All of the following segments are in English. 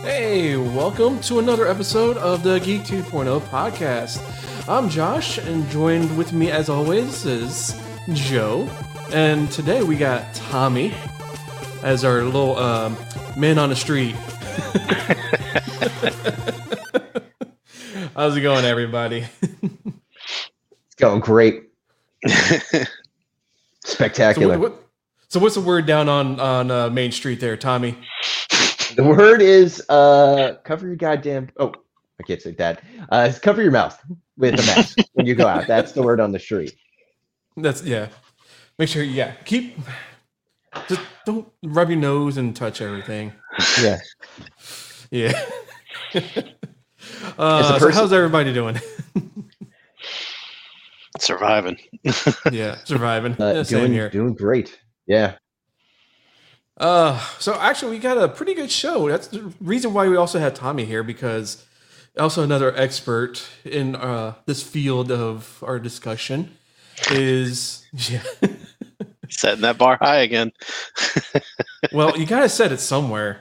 Hey, welcome to another episode of the Geek 2.0 podcast. I'm Josh, and joined with me as always is Joe. And today we got Tommy as our little man on the street. How's it going, everybody? It's going great. Spectacular. So what's the word down on Main Street there, Tommy? The word is cover your goddamn. Oh, I can't say that. Cover your mouth with a mask when you go out. That's the word on the street. That's Make sure just don't rub your nose and touch everything. Yeah. Yeah. So how's everybody doing? Surviving. Yeah, surviving. Same here. Doing great. Yeah. So actually we got a pretty good show. That's the reason why we also had Tommy here, because also another expert in this field of our discussion is setting that bar high again. Well, you gotta set it somewhere.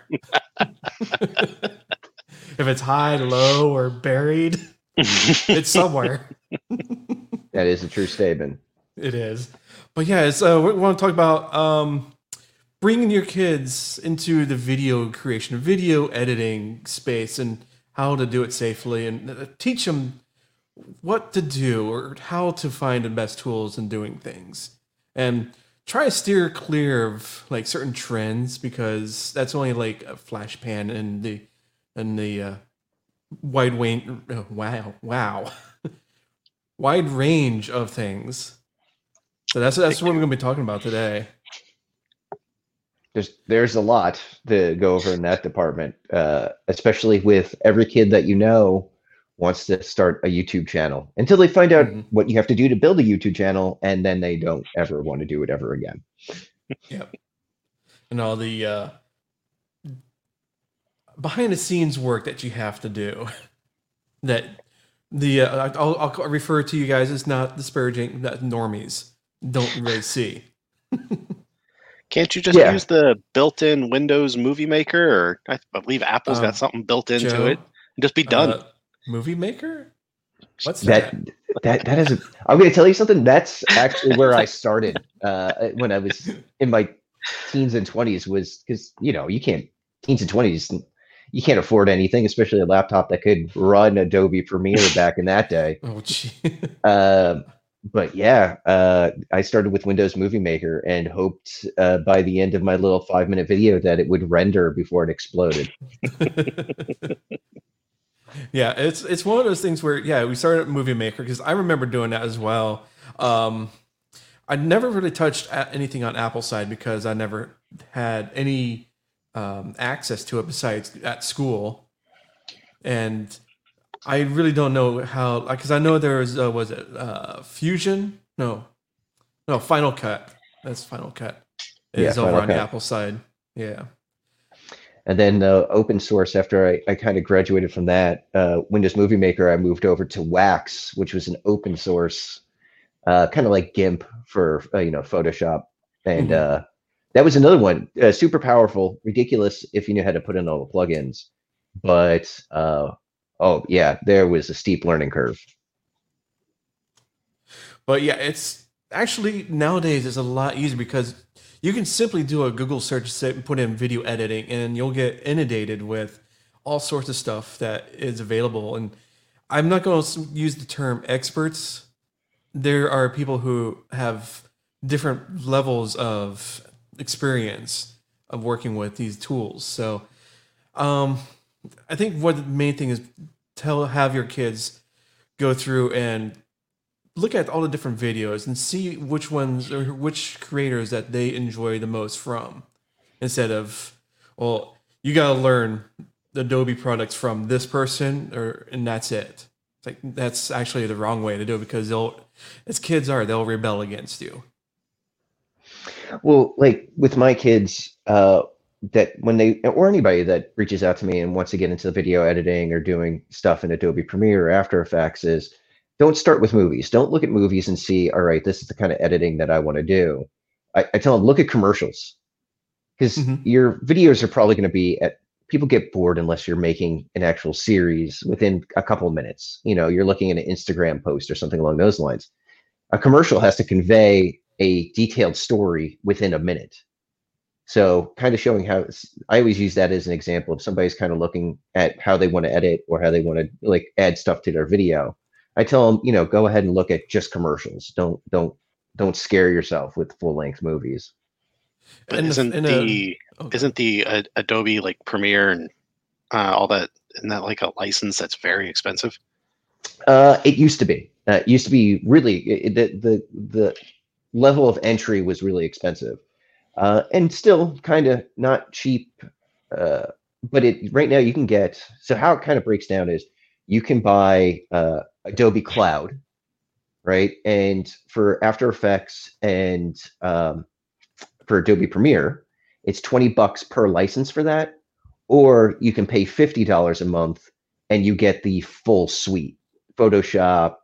If it's high, low, or buried, it's somewhere. That is a true statement. It is. But yeah, we want to talk about bringing your kids into the video creation, video editing space, and how to do it safely, and teach them what to do or how to find the best tools in doing things, and try to steer clear of like certain trends, because that's only like a flash pan in the wide wide range of things. So that's what we're going to be talking about today. There's a lot to go over in that department, especially with every kid that you know wants to start a YouTube channel until they find out what you have to do to build a YouTube channel, and then they don't ever want to do it ever again. Yep. And all the behind the scenes work that you have to do. That I'll refer to you guys as not disparaging, that normies don't really see. Can't you just use the built-in Windows Movie Maker, or I believe Apple's got something built into Joe, it, and just be done? Movie Maker? What's that? That is. I'm going to tell you something. That's actually where I started when I was in my teens and 20s. Was because you can't teens and 20s. You can't afford anything, especially a laptop that could run Adobe Premiere back in that day. Oh, gee. But yeah, I started with Windows Movie Maker and hoped by the end of my little 5-minute video that it would render before it exploded. Yeah, it's one of those things where we started at Movie Maker because I remember doing that as well. I never really touched anything on Apple side because I never had any access to it besides at school, and I really don't know how, because I know there was Fusion? No, Final Cut. That's Final Cut. It's over on the Apple side. Yeah. And then open source, after I kind of graduated from that, Windows Movie Maker, I moved over to Wax, which was an open source, kind of like GIMP for, Photoshop. And that was another one, super powerful, ridiculous if you knew how to put in all the plugins. But there was a steep learning curve. But yeah, it's actually nowadays it's a lot easier because you can simply do a Google search and put in video editing, and you'll get inundated with all sorts of stuff that is available. And I'm not going to use the term experts. There are people who have different levels of experience of working with these tools. So I think what the main thing is, have your kids go through and look at all the different videos and see which ones or which creators that they enjoy the most from, instead of, well, you got to learn the Adobe products from this person and that's it. It's like, that's actually the wrong way to do it, because they'll rebel against you. Well, like with my kids, that when or anybody that reaches out to me and wants to get into the video editing or doing stuff in Adobe Premiere or After Effects, is don't start with movies. Don't look at movies and see, all right, this is the kind of editing that I want to do. I tell them, look at commercials, because your videos are probably going to be at people get bored unless you're making an actual series within a couple of minutes. You're looking at an Instagram post or something along those lines. A commercial has to convey a detailed story within a minute. So kind of showing how I always use that as an example of somebody's kind of looking at how they want to edit or how they want to like add stuff to their video. I tell them, go ahead and look at just commercials. Don't scare yourself with full length movies. But isn't the Adobe like Premiere and all that, isn't that like a license that's very expensive? It used to be. It used to be really the level of entry was really expensive, and still kind of not cheap. But right now you can get. So how it kind of breaks down is you can buy Adobe Cloud, right? And for After Effects and for Adobe Premiere, it's $20 per license for that, or you can pay $50 a month and you get the full suite: Photoshop,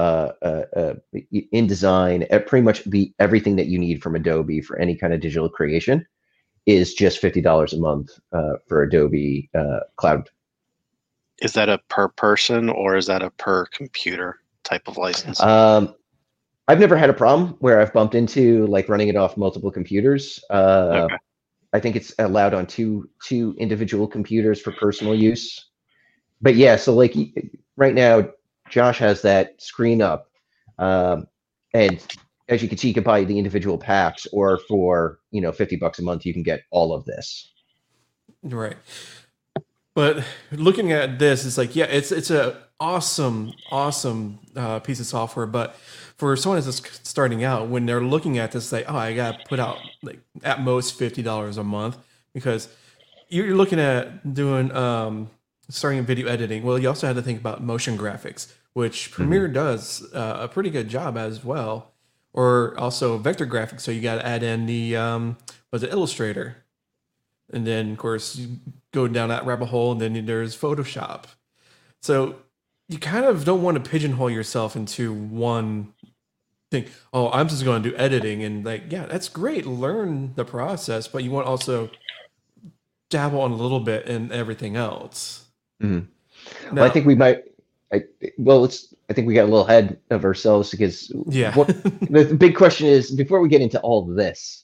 InDesign, pretty much everything that you need from Adobe for any kind of digital creation is just $50 a month for Adobe Cloud. Is that a per person or is that a per computer type of license? I've never had a problem where I've bumped into like running it off multiple computers. Okay. I think it's allowed on two individual computers for personal use. But yeah, so like right now, Josh has that screen up, and as you can see, you can buy the individual packs, or for $50 a month, you can get all of this. Right. But looking at this, it's like, yeah, it's a awesome piece of software. But for someone that's just starting out, when they're looking at this, like, oh, I got to put out like at most $50 a month, because you're looking at doing starting video editing. Well, you also have to think about motion graphics, which Premiere does a pretty good job as well, or also vector graphics. So you got to add in the Illustrator. And then, of course, you go down that rabbit hole, and then there's Photoshop. So you kind of don't want to pigeonhole yourself into one thing. Oh, I'm just going to do editing. And like, yeah, that's great. Learn the process. But you want to also dabble on a little bit in everything else. Mm-hmm. Now, well, I think we might. I think we got a little ahead of ourselves, because the big question is, before we get into all of this,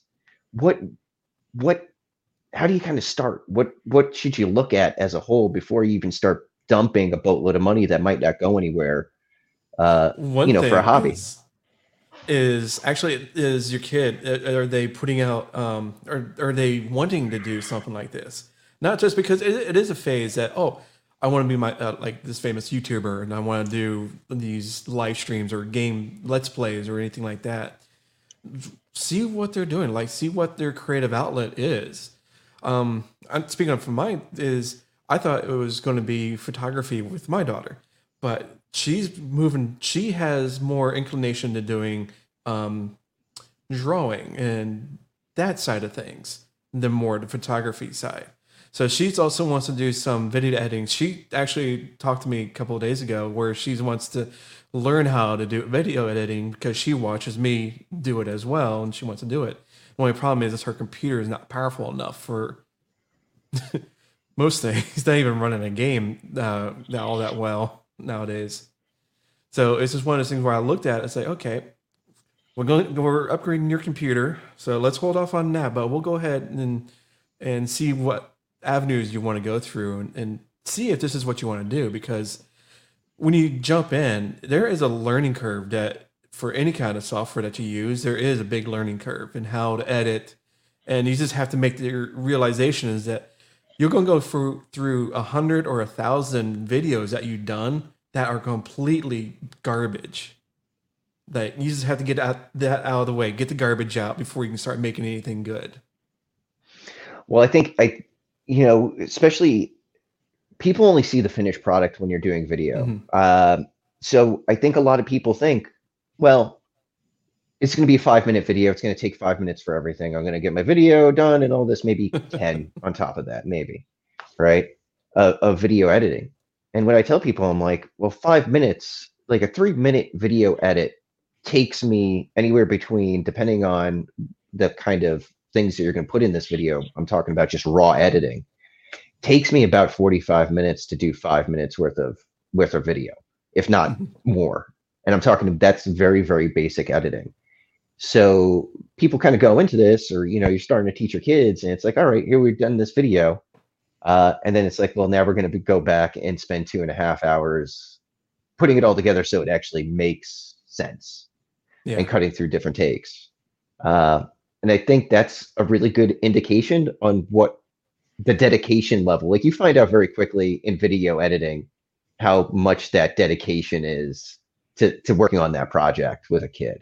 how do you kind of start? What should you look at as a whole before you even start dumping a boatload of money that might not go anywhere? For a hobby. Is your kid? Are they putting out? Are they wanting to do something like this? Not just because it is a phase that, oh, I want to be my like this famous YouTuber, and I want to do these live streams or game let's plays or anything like that. See what they're doing. Like, see what their creative outlet is. I'm speaking of for mine, is I thought it was going to be photography with my daughter, but she's moving. She has more inclination to doing drawing and that side of things than more the photography side. So she's also wants to do some video editing. She actually talked to me a couple of days ago where she wants to learn how to do video editing because she watches me do it as well, and she wants to do it. The only problem is her computer is not powerful enough for most things. It's not even running a game all that well nowadays. So it's just one of those things where I looked at it and say, okay, we're upgrading your computer, so let's hold off on that, but we'll go ahead and see what avenues you want to go through and see if this is what you want to do. Because when you jump in, there is a learning curve that for any kind of software that you use, there is a big learning curve in how to edit. And you just have to make the realization is that you're going to go through 100 or 1,000 videos that you've done that are completely garbage. That you just have to get that out of the way, get the garbage out before you can start making anything good. Well, I think especially people only see the finished product when you're doing video. Mm-hmm. So I think a lot of people think, well, it's going to be a 5-minute video. It's going to take 5 minutes for everything. I'm going to get my video done and all this, maybe 10 on top of that, maybe, right? Of video editing. And when I tell people, I'm like, well, 5 minutes, like a 3-minute video edit takes me anywhere between, depending on the kind of things that you're going to put in this video, I'm talking about just raw editing. takes me about 45 minutes to do 5 minutes worth of video, if not more. And I'm talking, that's very, very basic editing. So people kind of go into this, or, you're starting to teach your kids, and it's like, all right, here we've done this video. And then it's like, well, now we're going to go back and spend 2.5 hours putting it all together so it actually makes sense, and cutting through different takes. And I think that's a really good indication on what the dedication level, like, you find out very quickly in video editing how much that dedication is to working on that project with a kid.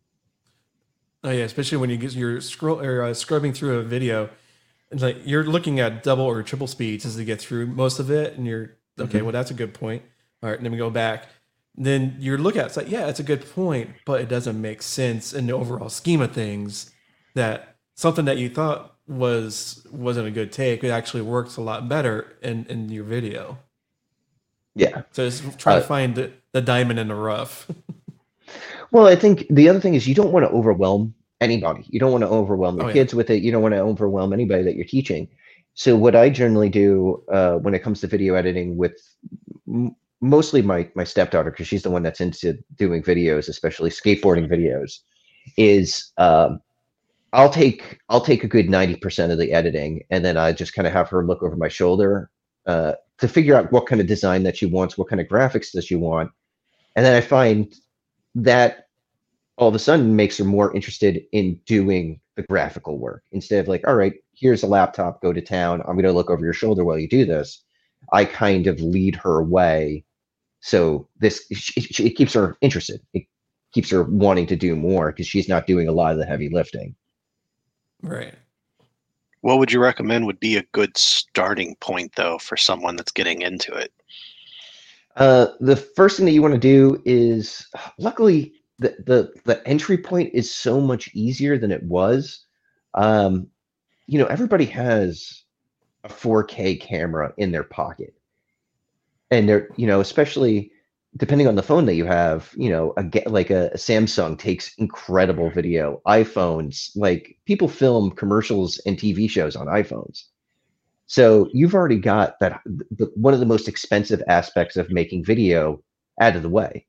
Oh yeah, especially when you're scrubbing through a video, and like you're looking at double or triple speeds as to get through most of it, and you're okay. Well, that's a good point. All right, and then we go back. Then you look at it's like, yeah, it's a good point, but it doesn't make sense in the overall scheme of things. That something that you thought wasn't a good take, it actually works a lot better in your video. Yeah. So it's trying to find the diamond in the rough. Well, I think the other thing is you don't want to overwhelm anybody. You don't want to overwhelm your kids with it. You don't want to overwhelm anybody that you're teaching. So what I generally do when it comes to video editing with mostly my stepdaughter, because she's the one that's into doing videos, especially skateboarding videos, is I'll take a good 90% of the editing, and then I just kind of have her look over my shoulder to figure out what kind of design that she wants, what kind of graphics that she want. And then I find that all of a sudden makes her more interested in doing the graphical work. Instead of like, all right, here's a laptop, go to town, I'm going to look over your shoulder while you do this. I kind of lead her away. So it keeps her interested. It keeps her wanting to do more because she's not doing a lot of the heavy lifting. Right. What would you recommend would be a good starting point, though, for someone that's getting into it? The first thing that you want to do is, luckily, the entry point is so much easier than it was. Everybody has a 4K camera in their pocket, and they're, especially depending on the phone that you have, like a Samsung takes incredible video. iPhones, like, people film commercials and TV shows on iPhones. So you've already got that, one of the most expensive aspects of making video out of the way.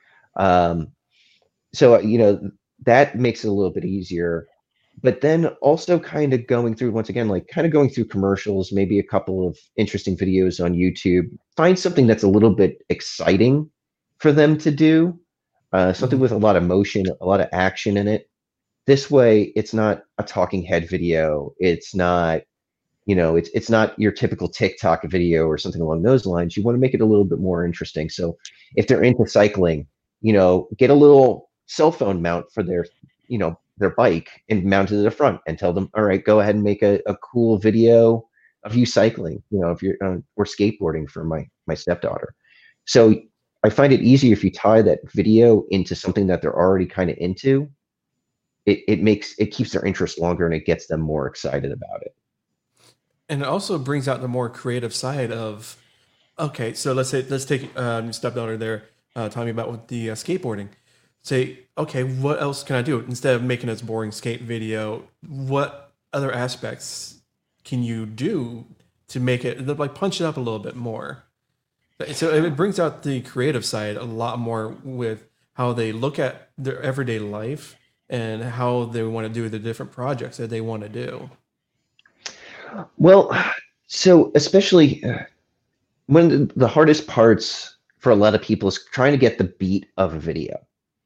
So, that makes it a little bit easier. But then also kind of going through, once again, like kind of going through commercials, maybe a couple of interesting videos on YouTube. Find something that's a little bit exciting for them to do, something with a lot of motion, a lot of action in it. This way, it's not a talking head video. It's not, it's not your typical TikTok video or something along those lines. You want to make it a little bit more interesting. So if they're into cycling, get a little cell phone mount for their bike and mount it to the front, and tell them, all right, go ahead and make a cool video of you cycling, if you're or skateboarding for my stepdaughter. So I find it easier if you tie that video into something that they're already kind of into. It keeps their interest longer, and it gets them more excited about it. And it also brings out the more creative side of, okay, so let's take your stepdaughter there, talking about with the skateboarding. Say, okay, what else can I do? Instead of making this boring skate video, what other aspects can you do to make it, like, punch it up a little bit more? So it brings out the creative side a lot more with how they look at their everyday life and how they want to do the different projects that they want to do. Well, so especially when the hardest parts for a lot of people is trying to get the beat of a video.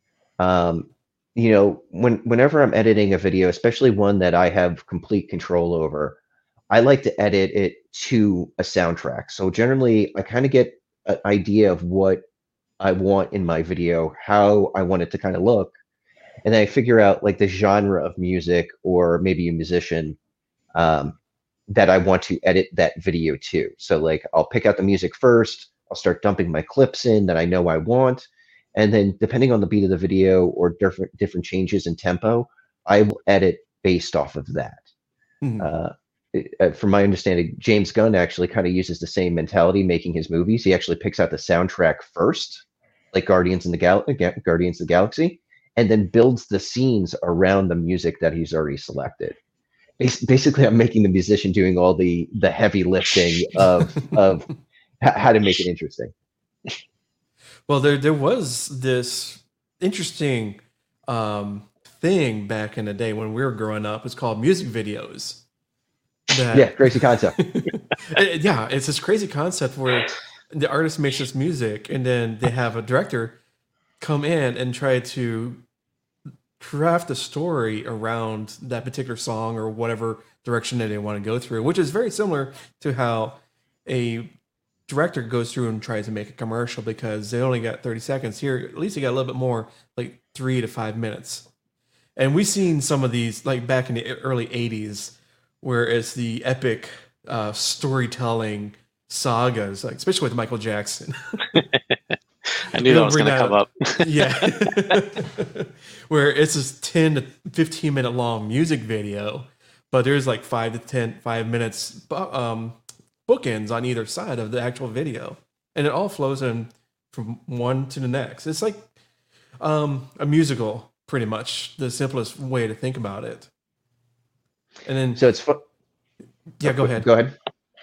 Whenever I'm editing a video, especially one that I have complete control over, I like to edit it to a soundtrack. So generally, I kind of get an idea of what I want in my video, how I want it to kind of look, and then I figure out like the genre of music, or maybe a musician that I want to edit that video to. So like, I'll pick out the music first, I'll start dumping my clips in that I know I want, and then depending on the beat of the video or different changes in tempo, I will edit based off of that. From my understanding, James Gunn actually kind of uses the same mentality making his movies. He actually picks out the soundtrack first, like Guardians of the Galaxy, and then builds the scenes around the music that he's already selected. basically I'm making the musician doing all the heavy lifting of how to make it interesting. Well, there was this interesting thing back in the day when we were growing up. It's called music videos. Yeah, crazy concept. Yeah, it's this crazy concept where the artist makes this music and then they have a director come in and try to craft a story around that particular song or whatever direction that they want to go through, which is very similar to how a director goes through and tries to make a commercial, because they only got 30 seconds. Here, at least you got a little bit more, like 3 to 5 minutes. And we've seen some of these like back in the early 80s where it's the epic storytelling sagas, like especially with Michael Jackson. I knew that was going to come up. Yeah. Where it's this 10 to 15 minute long music video, but there's like 5 minutes bookends on either side of the actual video. And it all flows in from one to the next. It's like a musical, pretty much, the simplest way to think about it. And then, so it's yeah, go ahead. Go ahead.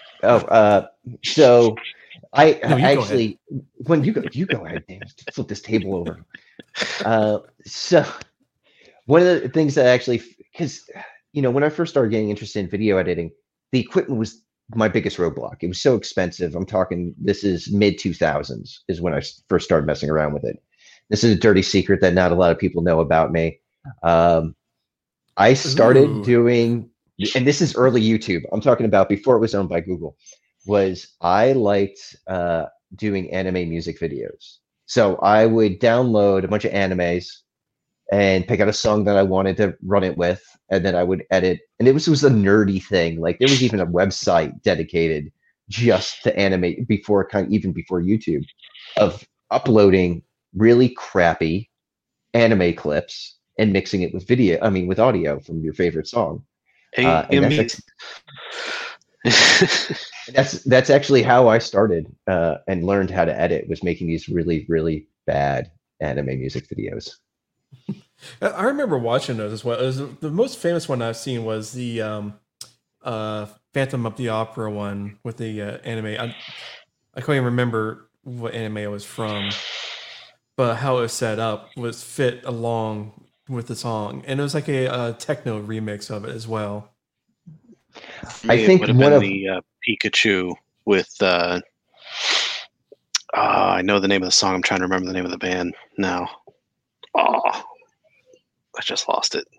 So I actually, when you go ahead, damn, flip this table over. So one of the things that actually, because when I first started getting interested in video editing, the equipment was my biggest roadblock. It was so expensive. I'm talking, this is mid 2000s is when I first started messing around with it. This is a dirty secret that not a lot of people know about me. I started doing, and this is early YouTube, I'm talking about before it was owned by Google, was I liked doing anime music videos. So I would download a bunch of animes and pick out a song that I wanted to run it with, and then I would edit. And it was a nerdy thing. Like there was even a website dedicated just to anime before YouTube, of uploading really crappy anime clips and mixing it with with audio from your favorite song. That's actually how I started and learned how to edit, was making these really, really bad anime music videos. I remember watching those as well. The most famous one I've seen was the Phantom of the Opera one with the anime. I can't even remember what anime it was from, but how it was set up was fit along with the song, and it was like a techno remix of it as well. I think it would have been the Pikachu with I know the name of the song. I'm trying to remember the name of the band now. Oh, I just lost it.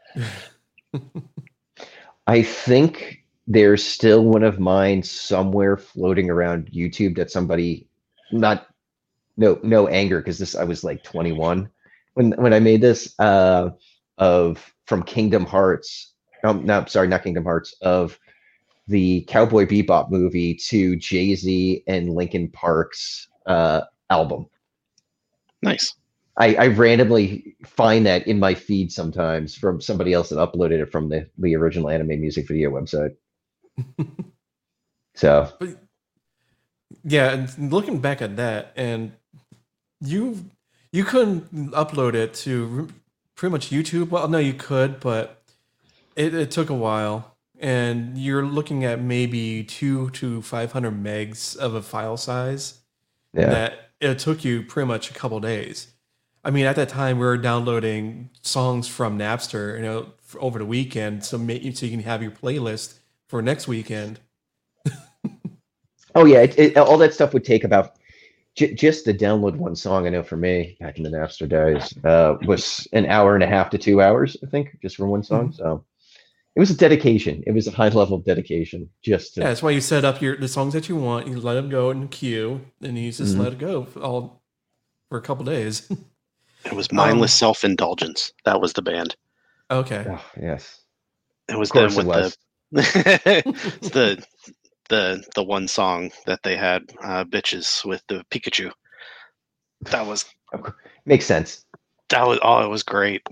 I think there's still one of mine somewhere floating around YouTube that somebody, no anger, because I was like 21 when I made this, from Kingdom Hearts. No, sorry, not Kingdom Hearts, of the Cowboy Bebop movie to Jay-Z and Linkin Park's album. Nice. I randomly find that in my feed sometimes from somebody else that uploaded it from the original anime music video website. So, yeah, and looking back at that, and you couldn't upload it to pretty much YouTube. Well, no, you could, but it took a while, and you're looking at maybe 200 to 500 megs of a file size. Yeah, that it took you pretty much a couple days. I mean, at that time, we were downloading songs from Napster, over the weekend, so you can have your playlist for next weekend. Oh yeah, all that stuff would take about just to download one song. I know for me, back in the Napster days, was an hour and a half to 2 hours, I think, just for one song. Mm-hmm. So it was a dedication. It was a high level of dedication. Just to, yeah, that's why you set up the songs that you want. You let them go in the queue, and you just let it go for a couple days. It was mindless self-indulgence. That was the band. Okay. Oh, yes. It was them with the one song that they had, "Bitches" with the Pikachu. That was makes sense. That was it was great.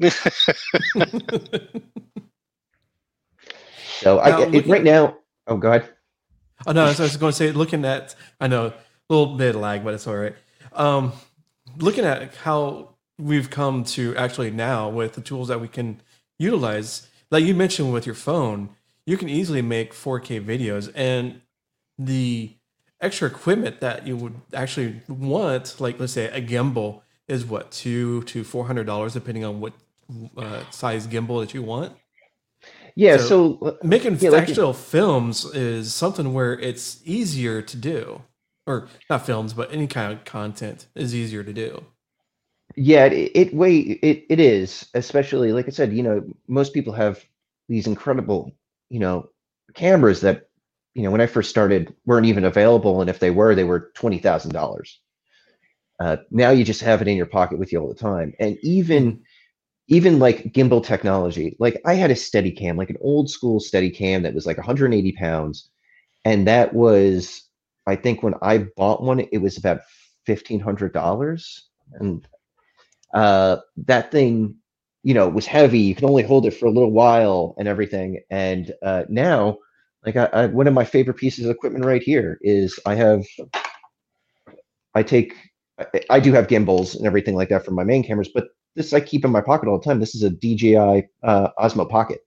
So right now, oh, go ahead. Oh no, I was going to say, looking at, I know a little bit of lag, but it's all right. Looking at how we've come to actually now with the tools that we can utilize, like you mentioned with your phone, you can easily make 4K videos, and the extra equipment that you would actually want, like let's say a gimbal, is what, $200 to $400 depending on what size gimbal that you want. Yeah, so making actual films is something where it's easier to do, or not films, but any kind of content is easier to do. Yeah, it is, especially like I said, most people have these incredible, cameras that, when I first started weren't even available, and if they were $20,000. Now you just have it in your pocket with you all the time, and even like gimbal technology. Like I had a Steadicam, like an old school Steadicam that was like 180 pounds, and that was, I think when I bought one, it was about $1,500, and that thing, was heavy. You can only hold it for a little while and everything. And now, like one of my favorite pieces of equipment right here is I do have gimbals and everything like that for my main cameras, but this I keep in my pocket all the time. This is a DJI Osmo Pocket.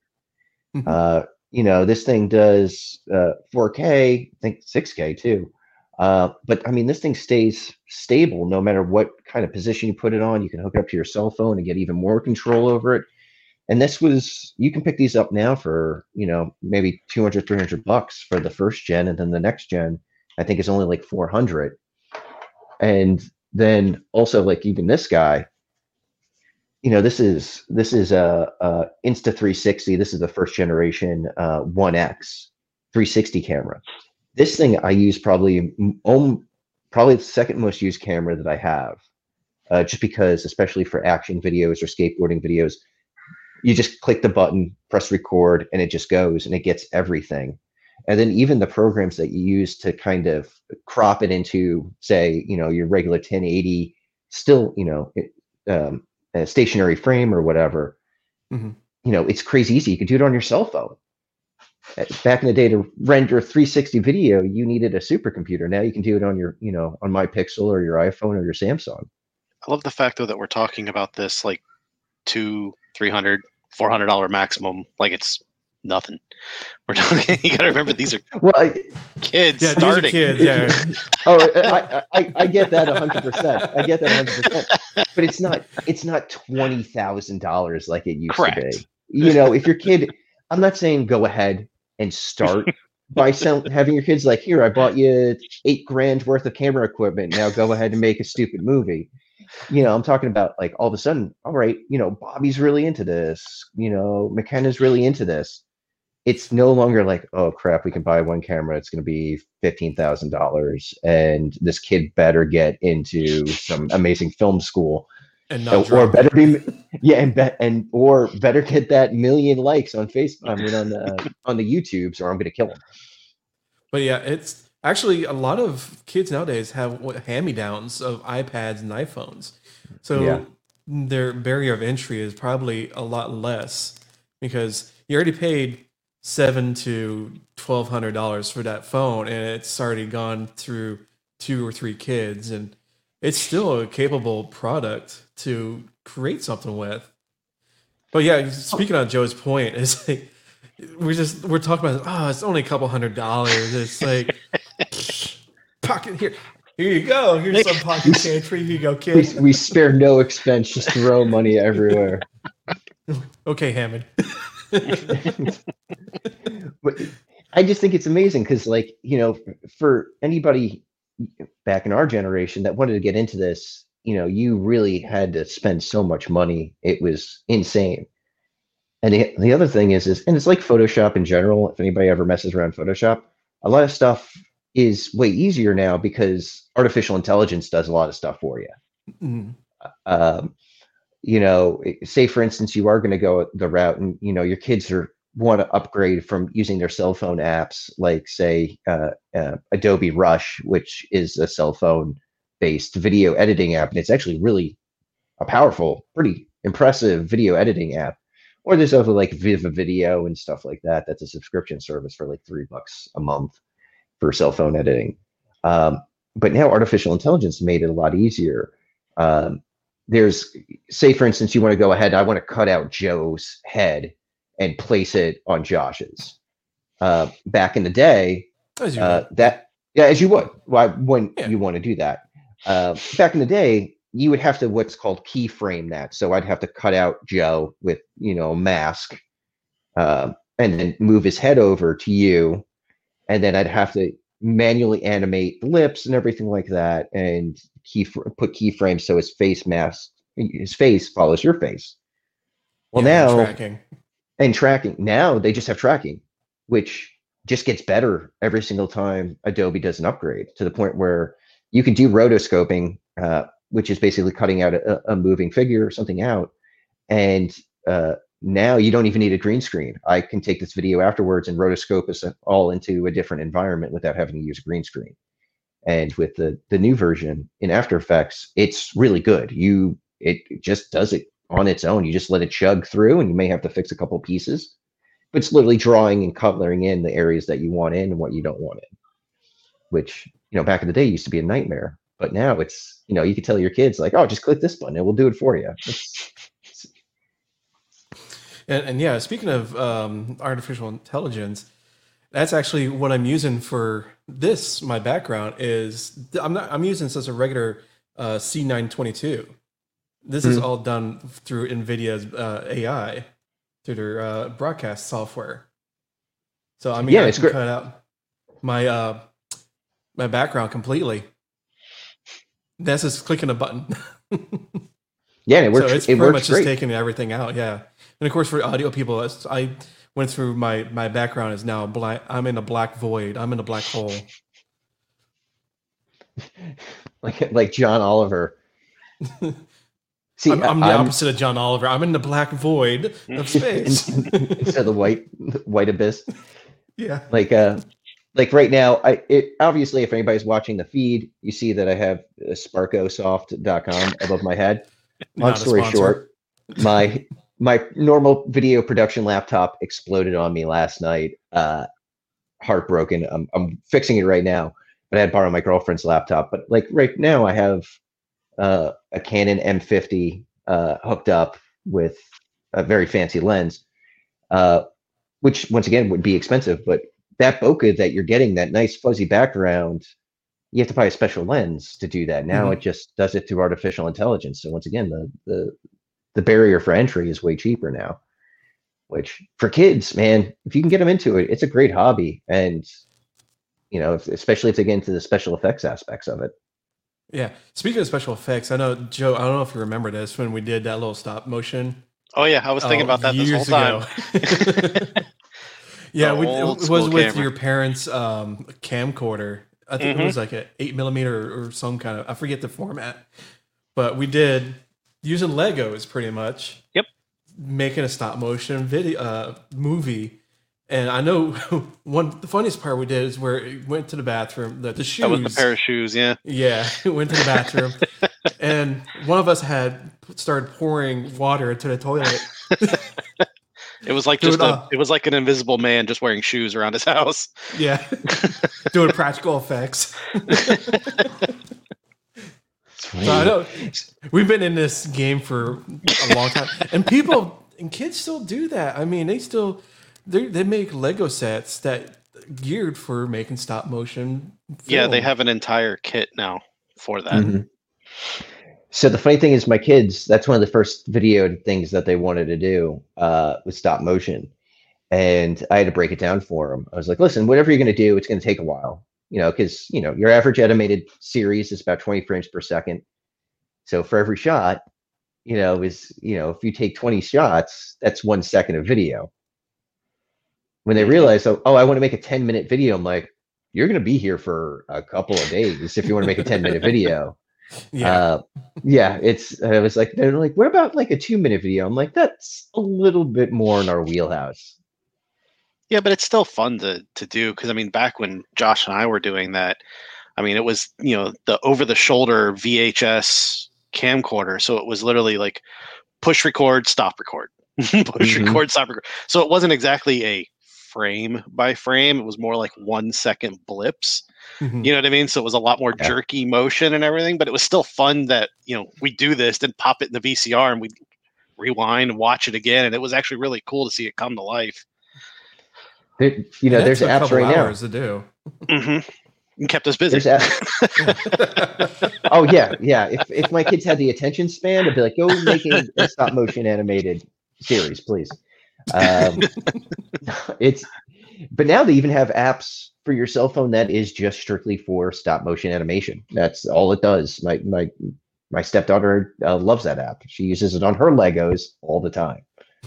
This thing does 4K, I think 6K too. But I mean, this thing stays stable no matter what kind of position you put it on. You can hook it up to your cell phone and get even more control over it. And you can pick these up now for, maybe $200, $300 for the first gen. And then the next gen, I think is only like 400. And then also like even this guy, this is a Insta360. This is the first generation 1X 360 camera. This thing I use probably the second most used camera that I have, just because, especially for action videos or skateboarding videos, you just click the button, press record, and it just goes and it gets everything. And then even the programs that you use to kind of crop it into, say, your regular 1080, still, a stationary frame or whatever, it's crazy easy. You can do it on your cell phone. Back in the day, to render 360 video, you needed a supercomputer. Now you can do it on your, on my Pixel or your iPhone or your Samsung. I love the fact though that we're talking about this like $200, $300, $400 maximum, like it's nothing. We're talking. You got to remember these are kids starting. Kids, yeah. I get that 100%. I get that 100%. But it's not $20,000 like it used to be. If your kid, I'm not saying go ahead and start by having your kids like, here, I bought you $8,000 worth of camera equipment. Now go ahead and make a stupid movie. I'm talking about like all of a sudden, all right, Bobby's really into this. McKenna's really into this. It's no longer like, oh crap, we can buy one camera. It's going to be $15,000, and this kid better get into some amazing film school, and not or better be, or better get that million likes on Facebook. I mean, on the YouTubes, or I'm going to kill him. But yeah, it's actually a lot of kids nowadays have hand-me-downs of iPads and iPhones, so their barrier of entry is probably a lot less because you already paid $700 to $1,200 for that phone, and it's already gone through 2 or 3 kids, and it's still a capable product to create something with. But yeah, speaking on Joe's point, it's like we're talking about, it's only a couple $100. It's like pocket here you go. Here's some pocket change. Here you go, kids. We spare no expense, just throw money everywhere. Okay, Hammond. But I just think it's amazing because, like, for anybody back in our generation that wanted to get into this, you really had to spend so much money. It was insane. And the other thing is, and it's like Photoshop in general. If anybody ever messes around Photoshop, a lot of stuff is way easier now because artificial intelligence does a lot of stuff for you. Say for instance, you are going to go the route and, your kids want to upgrade from using their cell phone apps, like say Adobe Rush, which is a cell phone based video editing app. And it's actually really a powerful, pretty impressive video editing app. Or there's other like Viva Video and stuff like that. That's a subscription service for like $3 a month for cell phone editing. But now artificial intelligence made it a lot easier. There's, say for instance, you want to go ahead, I want to cut out Joe's head and place it on Josh's. back in the day, as you would. Why wouldn't you want to do that? Back in the day, you would have to what's called keyframe that. So I'd have to cut out Joe with a mask, and then move his head over to you, and then I'd have to manually animate the lips and everything like that, and put keyframes so his face follows your face. Well, now tracking. Now they just have tracking, which just gets better every single time Adobe does an upgrade, to the point where you can do rotoscoping, which is basically cutting out a moving figure or something out. And now you don't even need a green screen. I can take this video afterwards and rotoscope us all into a different environment without having to use a green screen. And with the new version in After Effects, it's really good. It just does it on its own. You just let it chug through, and you may have to fix a couple pieces, but it's literally drawing and coloring in the areas that you want in and what you don't want in, which, back in the day used to be a nightmare. But now it's, you can tell your kids, like, oh, just click this button and we'll do it for you. And yeah, speaking of artificial intelligence, that's actually what I'm using for this. My background is I'm using this as a regular C922. This is all done through NVIDIA's AI, through their broadcast software. So I can cut out my my background completely. That's just clicking a button. Yeah, it works. So it's pretty much just taking everything out. Yeah, and of course for audio people, I went through my background is now black. I'm in a black void. I'm in a black hole. like John Oliver. See, I'm the opposite of John Oliver. I'm in the black void of space instead of the white abyss. Yeah. Like right now, obviously, if anybody's watching the feed, you see that I have sparkosoft.com above my head. Long story short, my normal video production laptop exploded on me last night. Heartbroken. I'm fixing it right now, but I had to borrow my girlfriend's laptop. But like right now, I have a Canon M50 hooked up with a very fancy lens, which once again would be expensive. But that bokeh that you're getting, that nice fuzzy background, you have to buy a special lens to do that. Now it just does it through artificial intelligence. So once again, the barrier for entry is way cheaper now, which for kids, man, if you can get them into it, it's a great hobby. And, especially if they get into the special effects aspects of it. Yeah. Speaking of special effects, I know, Joe, I don't know if you remember this when we did that little stop motion. Oh, yeah. I was thinking about that this whole time. Yeah, it was with your parents' camcorder. I think it was like an 8mm or some kind of, I forget the format. But we did using Legos pretty much. Yep. Making a stop motion video movie. And I know the funniest part we did is where it went to the bathroom. The shoes. That was the pair of shoes, yeah. Yeah, it went to the bathroom. And one of us had started pouring water into the toilet. It was like it was like an invisible man just wearing shoes around his house. Yeah. Doing practical effects. So I know we've been in this game for a long time. And kids still do that. I mean, they make Lego sets that geared for making stop motion film. Yeah, they have an entire kit now for that. Mm-hmm. So the funny thing is, my kids, that's one of the first video things that they wanted to do with stop motion. And I had to break it down for them. I was like, listen, whatever you're going to do, it's going to take a while, because, your average animated series is about 20 frames per second. So for every shot, if you take 20 shots, that's 1 second of video. When they realize, I want to make a 10-minute video, I'm like, you're going to be here for a couple of days if you want to make a 10-minute video. Yeah. I was like, they're like, what about like a 2-minute video? I'm like, that's a little bit more in our wheelhouse. Yeah, but it's still fun to do, because I mean, back when Josh and I were doing that, I mean, it was, the over the shoulder VHS camcorder. So it was literally like push record, stop record, push record, stop record. So it wasn't exactly a frame by frame. It was more like 1 second blips. You know what I mean? So it was a lot more jerky motion and everything, but it was still fun that, we do this, then pop it in the VCR and we rewind and watch it again. And it was actually really cool to see it come to life. there's apps right now to do. You kept us busy. Oh yeah. If my kids had the attention span, I'd be like, go make a stop motion animated series, please. But now they even have apps for your cell phone that is just strictly for stop motion animation. That's all it does. My stepdaughter loves that app. She uses it on her Legos all the time.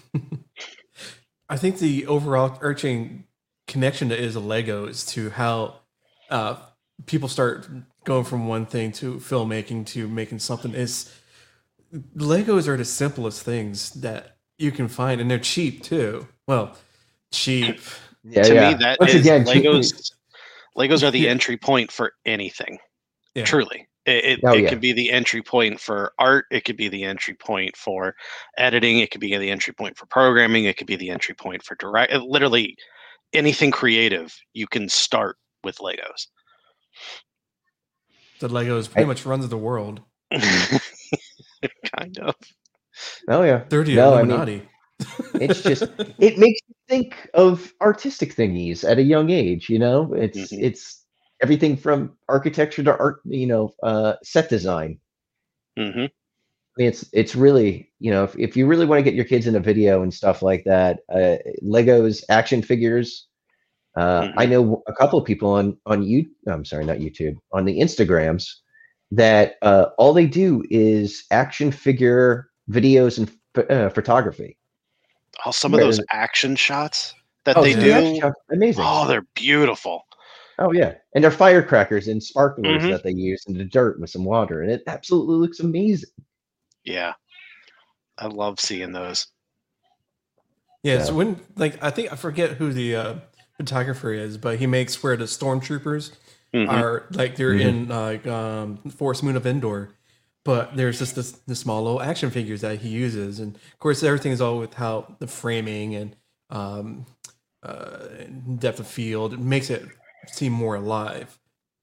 I think the overall arching connection to is a Legos to how people start going from one thing to filmmaking to making something. Legos are the simplest things that you can find, and they're cheap too. Well, cheap. Yeah, to me, that is Legos. Legos are the entry point for anything. Yeah. Truly, it could be the entry point for art. It could be the entry point for editing. It could be the entry point for programming. It could be the entry point for direct. Literally, anything creative you can start with Legos. The Legos pretty much runs the world. Kind of. Oh yeah, dirty Illuminati. It's just it makes you think of artistic thingies at a young age. It's everything from architecture to art. Set design. Mm-hmm. I mean, it's really if you really want to get your kids into video and stuff like that, Legos action figures. I know a couple of people on YouTube. I'm sorry, not YouTube. On the Instagrams, that all they do is action figure videos and photography. Oh, some of those action shots that they do, amazing. Oh, they're beautiful. Oh yeah, and they're firecrackers and sparklers that they use in the dirt with some water, and it absolutely looks amazing. Yeah, I love seeing those. Yeah, so when I think I forget who the photographer is, but he makes where the stormtroopers are they're in Forest Moon of Endor, but there's just the small little action figures that he uses, and of course everything is all with how the framing and depth of field it makes it seem more alive.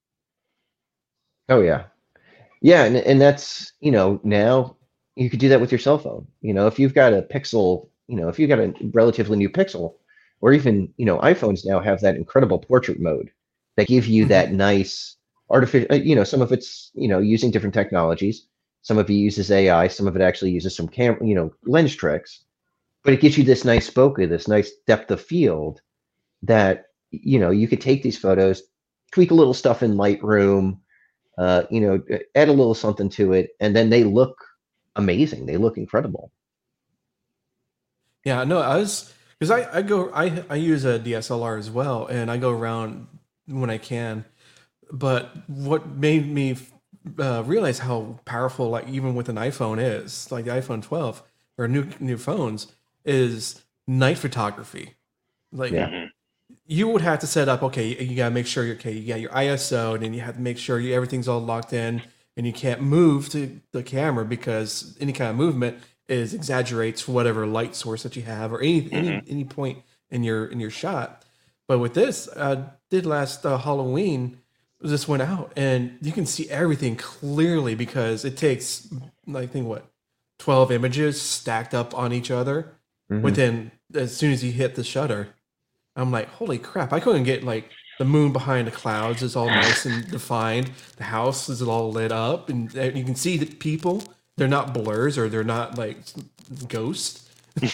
Oh yeah, and that's now you could do that with your cell phone. If you've got a Pixel, if you've got a relatively new Pixel. Or even, iPhones now have that incredible portrait mode that give you that nice artificial, some of it's, using different technologies. Some of it uses AI. Some of it actually uses some lens tricks. But it gives you this nice bokeh, this nice depth of field that, you could take these photos, tweak a little stuff in Lightroom, add a little something to it, and then they look amazing. They look incredible. Yeah, no, because I use a DSLR as well, and I go around when I can. But what made me realize how powerful, even with an iPhone is, like the iPhone 12 or new phones, is night photography. You would have to set up. Okay, you gotta make sure you got your ISO, and then you have to make sure everything's all locked in, and you can't move to the camera because any kind of movement exaggerates whatever light source that you have or any point in your shot. But with this, did last Halloween, this went out and you can see everything clearly because it takes 12 images stacked up on each other within as soon as you hit the shutter. I'm like, holy crap! I couldn't get the moon behind the clouds is all nice and defined. The house is all lit up, and you can see the people. They're not blurs or they're not ghosts.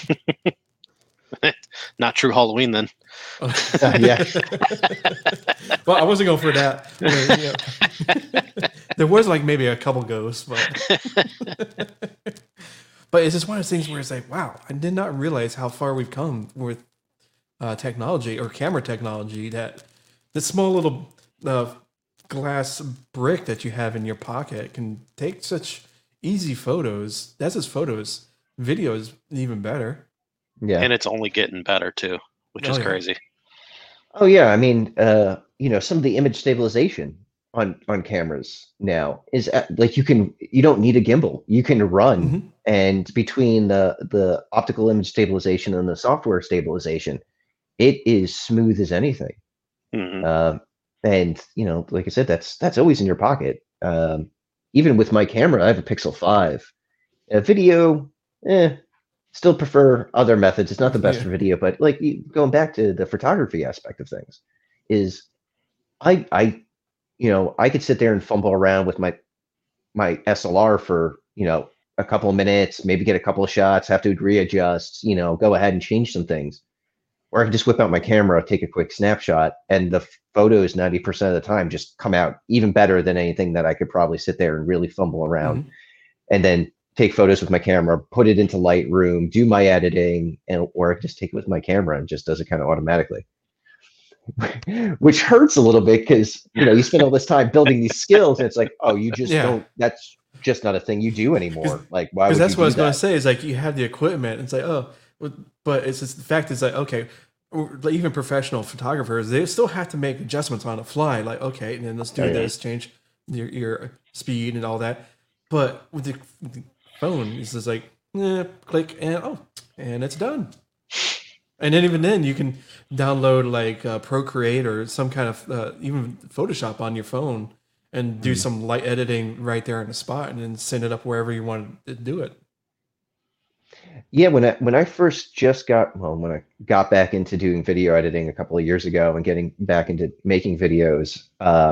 Not true Halloween then. Yeah. Well, I wasn't going for that. There was maybe a couple ghosts, but it's just one of those things where it's wow, I did not realize how far we've come with technology or camera technology, that this small little glass brick that you have in your pocket can take such easy photos. That's just photos. Video is even better. Yeah, and it's only getting better too, which is crazy. Oh yeah, I mean, some of the image stabilization on cameras now is you don't need a gimbal. You can run, and between the optical image stabilization and the software stabilization, it is smooth as anything. And like I said, that's always in your pocket. Even with my camera, I have a Pixel 5. Video, still prefer other methods. It's not the best for video, but like going back to the photography aspect of things, is I I could sit there and fumble around with my SLR for a couple of minutes, maybe get a couple of shots, have to readjust, go ahead and change some things. Or I can just whip out my camera, take a quick snapshot, and the photos 90% of the time just come out even better than anything that I could probably sit there and really fumble around. And then take photos with my camera, put it into Lightroom, do my editing, or I can just take it with my camera and just does it kind of automatically. Which hurts a little bit because you spend all this time building these skills and it's like, oh, you just don't, that's just not a thing you do anymore. Like, why would you do that? Because that's what I was going to say, is like, you have the equipment, it's like, oh, but it's just the fact is like, okay, even professional photographers, they still have to make adjustments on the fly. Like, okay, and then let's do this, change your speed and all that. But with the phone, it's just like, click and it's done. And then even then, you can download like Procreate or some kind of even Photoshop on your phone and do some light editing right there on the spot, and then send it up wherever you want to do it. Yeah, when I first when I got back into doing video editing a couple of years ago and getting back into making videos,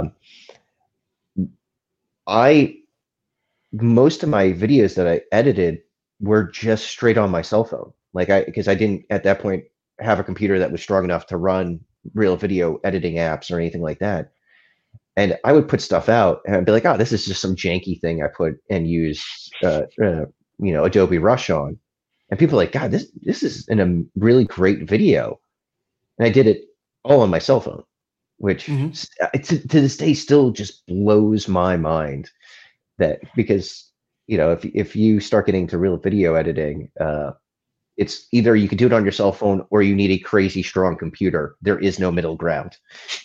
most of my videos that I edited were just straight on my cell phone. Because I didn't at that point have a computer that was strong enough to run real video editing apps or anything like that. And I would put stuff out and I'd be like, oh, this is just some janky thing I put and use, Adobe Rush on. And people are like, God, this is a really great video. And I did it all on my cell phone, which to this day still just blows my mind. That because if you start getting to real video editing, it's either you can do it on your cell phone or you need a crazy strong computer. There is no middle ground.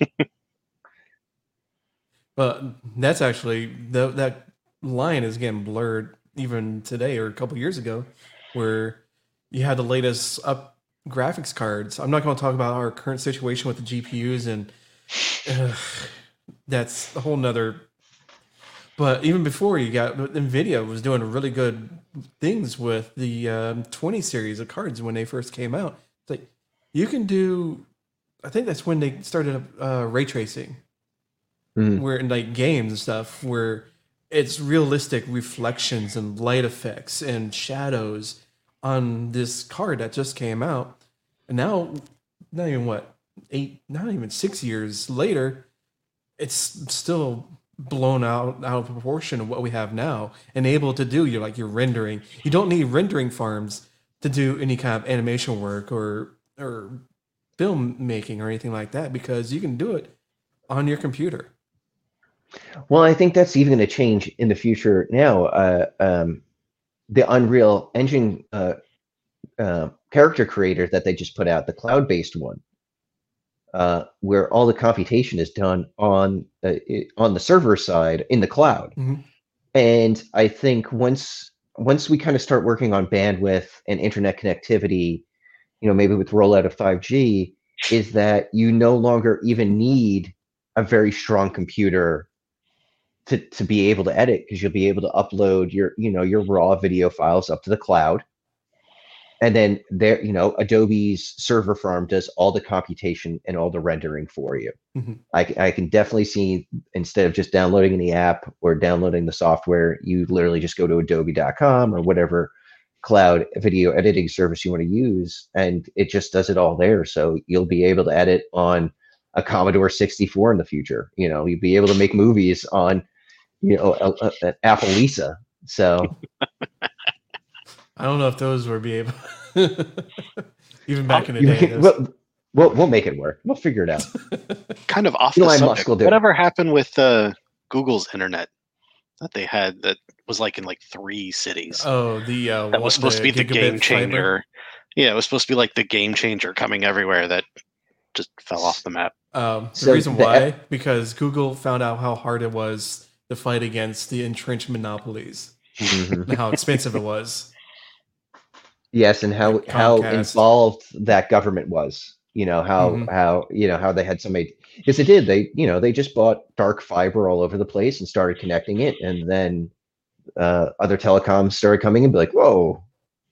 But that's actually that line is getting blurred even today or a couple years ago, where you had the latest up graphics cards. I'm not going to talk about our current situation with the GPUs, and that's a whole nother. But even before, you got NVIDIA was doing really good things with the 20 series of cards when they first came out. It's like you can do, I think that's when they started ray tracing, where in like games and stuff, where it's realistic reflections and light effects and shadows on this card that just came out. And now, not even 6 years later, it's still blown out of proportion of what we have now, and able to do your rendering. You don't need rendering farms to do any kind of animation work or film making or anything like that, because you can do it on your computer. Well, I think that's even going to change in the future now. The Unreal Engine character creator that they just put out, the cloud-based one, where all the computation is done on the server side in the cloud. And I think once we kind of start working on bandwidth and internet connectivity, maybe with rollout of 5G, is that you no longer even need a very strong computer to be able to edit, because you'll be able to upload your raw video files up to the cloud. And then Adobe's server farm does all the computation and all the rendering for you. I can definitely see, instead of just downloading the app or downloading the software, you literally just go to adobe.com or whatever cloud video editing service you want to use, and it just does it all there. So you'll be able to edit on a Commodore 64 in the future. You'll be able to make movies on an Apple Lisa. So I don't know if those would be able even back in the day. We'll make it work. We'll figure it out. Kind of off the subject. Whatever happened with Google's internet that they had that was in 3 cities? Oh, that was supposed to be the game changer. Fiber? Yeah, it was supposed to be the game changer coming everywhere that just fell off the map. The reason why, because Google found out how hard it was to fight against the entrenched monopolies, and how expensive it was. Yes, and how involved that government was. How they had so many, because they just bought dark fiber all over the place and started connecting it, and then other telecoms started coming and be like, whoa,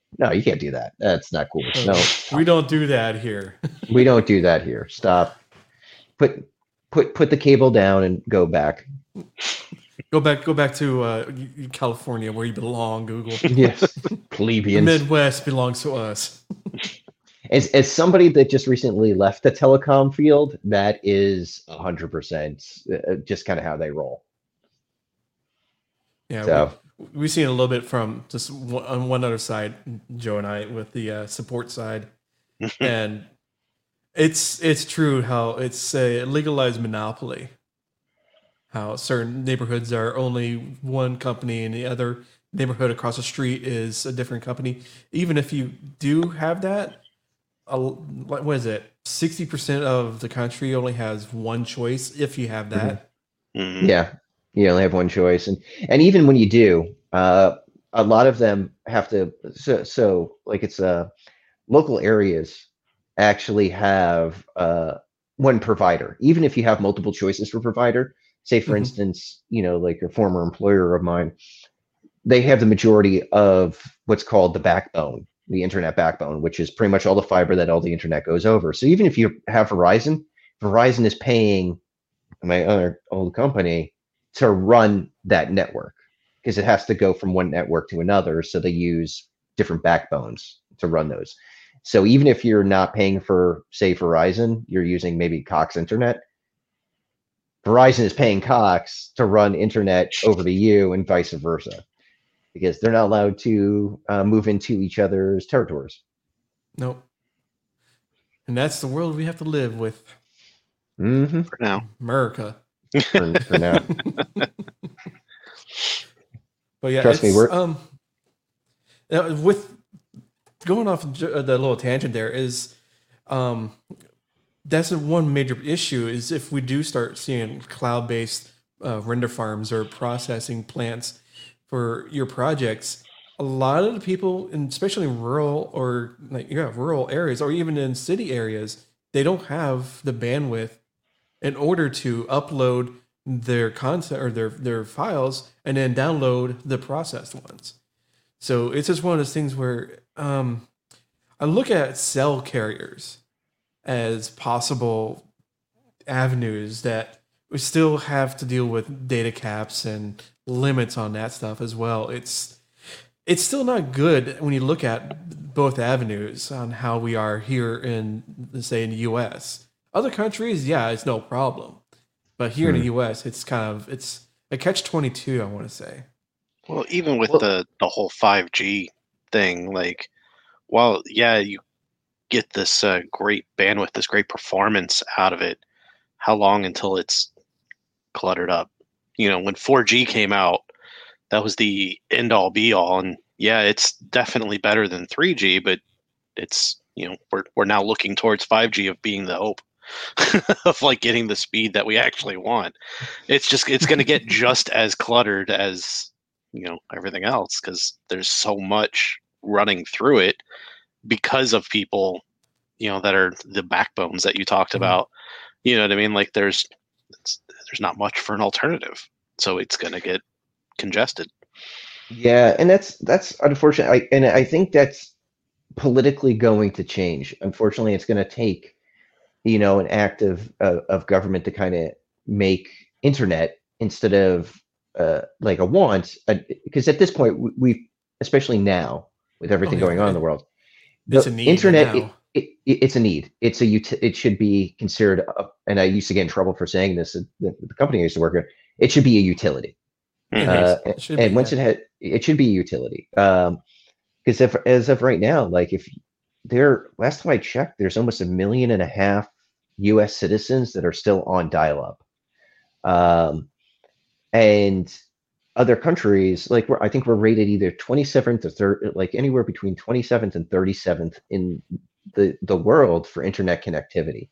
No, you can't do that. That's not cool. No, we don't do that here. we don't do that here. Stop. Put the cable down and go back. Go back to California where you belong, Google. Yes, plebeians. The Midwest belongs to us. As somebody that just recently left the telecom field, that is 100% just kind of how they roll. Yeah, so we've seen a little bit from just on one other side, Joe and I, with the support side, and it's true how it's a legalized monopoly. How certain neighborhoods are only one company and the other neighborhood across the street is a different company. Even if you do have that, what is it? 60% of the country only has one choice if you have that. Mm-hmm. Yeah, you only have one choice, and even when you do, a lot of them have to. So like it's local areas actually have one provider, even if you have multiple choices for provider. Say, for instance, like a former employer of mine, they have the majority of what's called the backbone, the internet backbone, which is pretty much all the fiber that all the internet goes over. So even if you have Verizon is paying my other old company to run that network because it has to go from one network to another. So they use different backbones to run those. So even if you're not paying for, say, Verizon, you're using maybe Cox Internet, Verizon is paying Cox to run internet over to you and vice versa, because they're not allowed to move into each other's territories. Nope. And that's the world we have to live with. Mm-hmm. For now. America. For now. But yeah, trust me, with going off the little tangent there is that's one major issue is if we do start seeing cloud-based render farms or processing plants for your projects, a lot of the people, and especially in rural or rural areas or even in city areas, they don't have the bandwidth in order to upload their content or their files and then download the processed ones. So it's just one of those things where I look at cell carriers as possible avenues that we still have to deal with data caps and limits on that stuff as well. It's still not good when you look at both avenues on how we are here in, say, in the U.S. Other countries, yeah, it's no problem. But here in the U.S., it's a catch-22, I want to say. Well, even with the whole 5G thing, like, while, yeah, you get this great bandwidth, this great performance out of it, how long until it's cluttered up? When 4G came out, that was the end-all be-all, and yeah, it's definitely better than 3G, but it's, we're now looking towards 5G of being the hope of like getting the speed that we actually want. It's going to get just as cluttered as everything else, because there's so much running through it because of people that are the backbones that you talked about. You know what I mean? Like there's not much for an alternative, so it's going to get congested. Yeah, and that's unfortunate. I think that's politically going to change. Unfortunately, it's going to take an act of government to kind of make internet instead of like a want, because at this point we've, especially now with everything going on in the world, it's a need internet now. It's a need. It should be considered, and I used to get in trouble for saying this. The company I used to work at, it should be a utility. It should be a utility. Because as of right now, like last time I checked, there's almost 1.5 million U.S. citizens that are still on dial-up, and other countries, like I think we're rated either 27th or 3rd, like anywhere between 27th and 37th in the world for internet connectivity.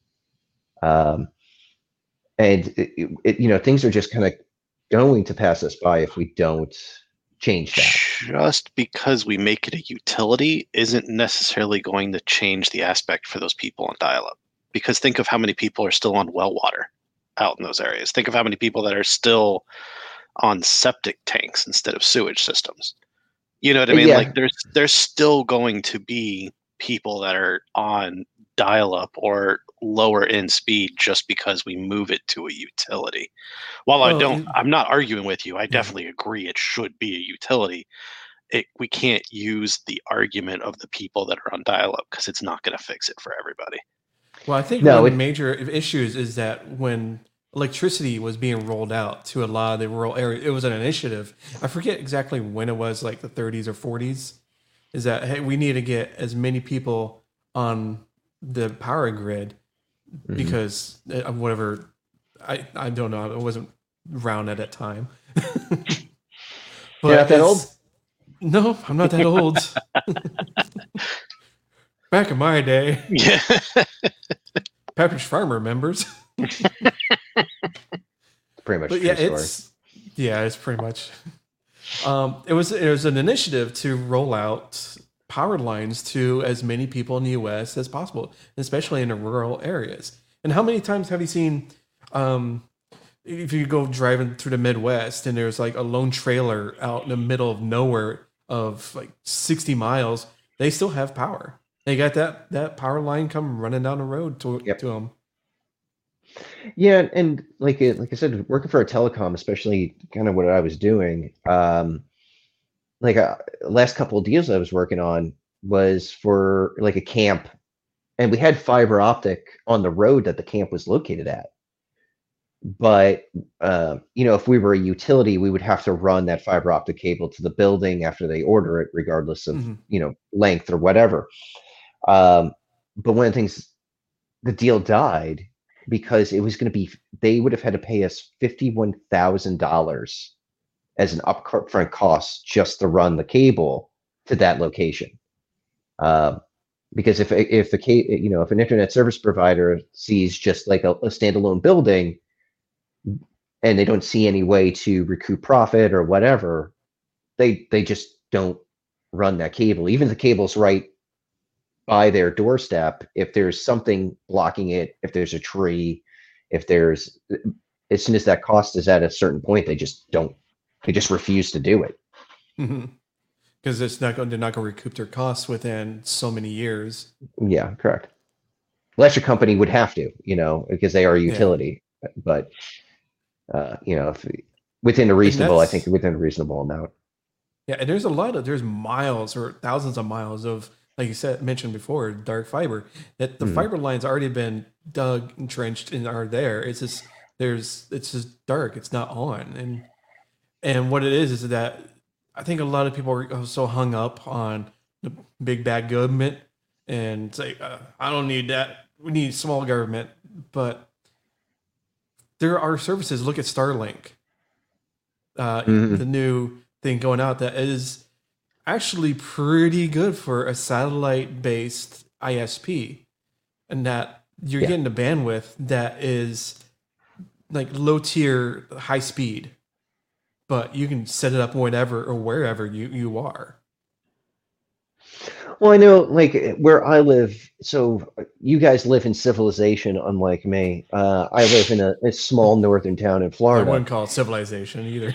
And things are just kind of going to pass us by if we don't change that. Just because we make it a utility isn't necessarily going to change the aspect for those people on dial-up. Because think of how many people are still on well water out in those areas. Think of how many people that are still on septic tanks instead of sewage systems. You know what I mean? Like there's still going to be people that are on dial-up or lower end speed just because we move it to a utility. While I'm not arguing with you. I definitely agree it should be a utility. We can't use the argument of the people that are on dial-up because it's not going to fix it for everybody. Well, I think one of the major issues is that when electricity was being rolled out to a lot of the rural areas, it was an initiative. I forget exactly when it was, like the 30s or 40s. Is that, hey, we need to get as many people on the power grid because of whatever. I don't know. I wasn't around at that time. But you're not that old? No, I'm not that old. Back in my day. Yeah. Pepperidge Farmer members. Pretty much. But yeah, it's pretty much. It was an initiative to roll out power lines to as many people in the U.S. as possible, especially in the rural areas. And how many times have you seen, if you go driving through the Midwest and there's like a lone trailer out in the middle of nowhere of like 60 miles, they still have power. They got that power line come running down the road to them. Yeah, and like I said, working for a telecom, especially kind of what I was doing, last couple of deals I was working on was for like a camp, and we had fiber optic on the road that the camp was located at. But if we were a utility, we would have to run that fiber optic cable to the building after they order it, regardless of length or whatever. But one of the things, the deal died because it was going to be, they would have had to pay us $51,000 as an upfront cost just to run the cable to that location. Because if an internet service provider sees just like a standalone building and they don't see any way to recoup profit or whatever, they just don't run that cable. Even if the cable's right by their doorstep, if there's something blocking it, if there's a tree, as soon as that cost is at a certain point, they just refuse to do it. Because they're not going to recoup their costs within so many years. Yeah, correct. Electric company would have to, because they are a utility, but if within a reasonable amount. Yeah, and there's miles or thousands of miles of, like you mentioned before, dark fiber, that the fiber line's already been dug, entrenched, and are there. It's just dark. It's not on. And what it is that I think a lot of people are so hung up on the big bad government and say, I don't need that. We need small government. But there are services. Look at Starlink, the new thing going out that is actually pretty good for a satellite-based ISP, and that you're getting the bandwidth that is like low tier, high speed, but you can set it up whenever or wherever you are. Well, I know, like where I live. So you guys live in civilization, unlike me. I live in a small northern town in Florida. I wouldn't call it civilization either.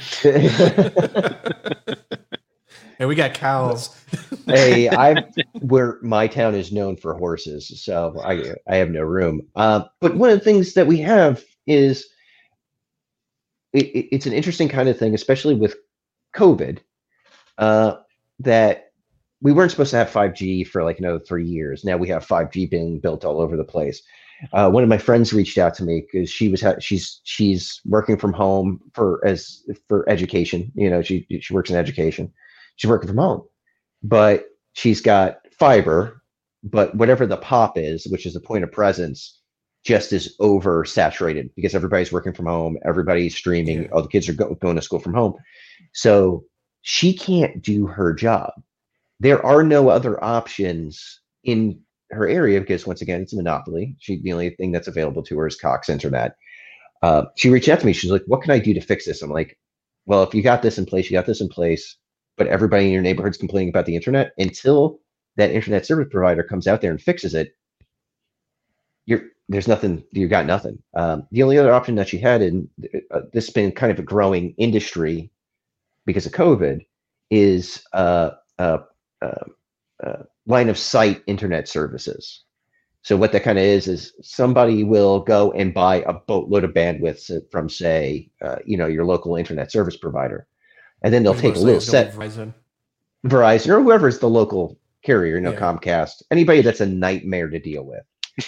And we got cows. Hey, where my town is known for horses, so I have no room. But one of the things that we have is it's an interesting kind of thing, especially with COVID, that we weren't supposed to have 5G for like another 3 years. Now we have 5G being built all over the place. One of my friends reached out to me because she's working from home for education. She works in education. She's working from home, but she's got fiber, but whatever the POP is, which is the point of presence, just is oversaturated because everybody's working from home, everybody's streaming, all the kids are going to school from home. So she can't do her job. There are no other options in her area because, once again, it's a monopoly. The only thing that's available to her is Cox Internet. She reached out to me. She's like, what can I do to fix this? I'm like, well, if you got this in place, but everybody in your neighborhood's complaining about the internet. Until that internet service provider comes out there and fixes it, there's nothing. You got nothing. The only other option that she had, and this has been kind of a growing industry because of COVID, is line of sight internet services. So what that kind of is somebody will go and buy a boatload of bandwidth from, say, your local internet service provider, and then they'll take a little set. Verizon or whoever's the local carrier, Comcast, anybody that's a nightmare to deal with.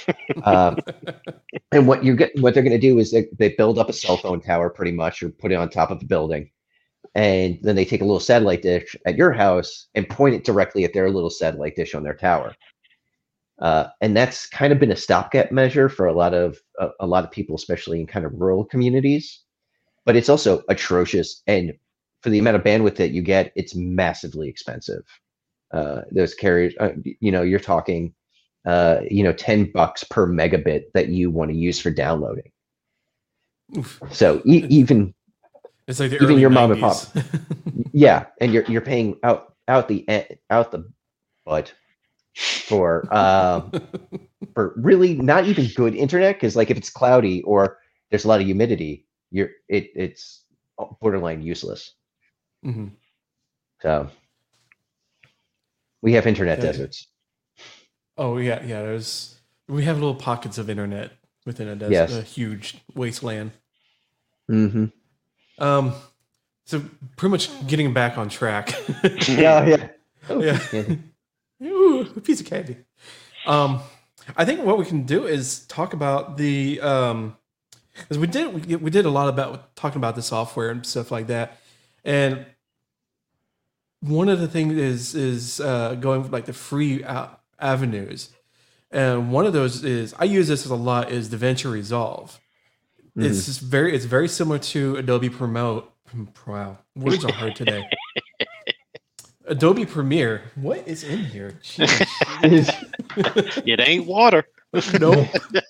And what they're going to do is they build up a cell phone tower pretty much, or put it on top of a building. And then they take a little satellite dish at your house and point it directly at their little satellite dish on their tower. And that's kind of been a stopgap measure for a lot of people, especially in kind of rural communities. But it's also atrocious, and for the amount of bandwidth that you get, it's massively expensive. Those carriers, you're talking, $10 per megabit that you want to use for downloading. Oof. So even it's like even your 90s. Mom and pop, yeah, and you're paying out the butt for really not even good internet, because like if it's cloudy or there's a lot of humidity, it's borderline useless. Mm-hmm. So we have internet deserts. Oh yeah. We have little pockets of internet within a desert, yes. A huge wasteland. Mm-hmm. So pretty much getting back on track. Yeah. Oh, yeah. Ooh, a piece of candy. I think what we can do is talk about the because we did a lot about talking about the software and stuff like that, and one of the things is going for like the free avenues, and one of those is, I use this a lot, is DaVinci Resolve. Mm-hmm. It's very similar to Adobe Premiere. Wow, words are hard today. Adobe Premiere. What is in here? It ain't water. Nope.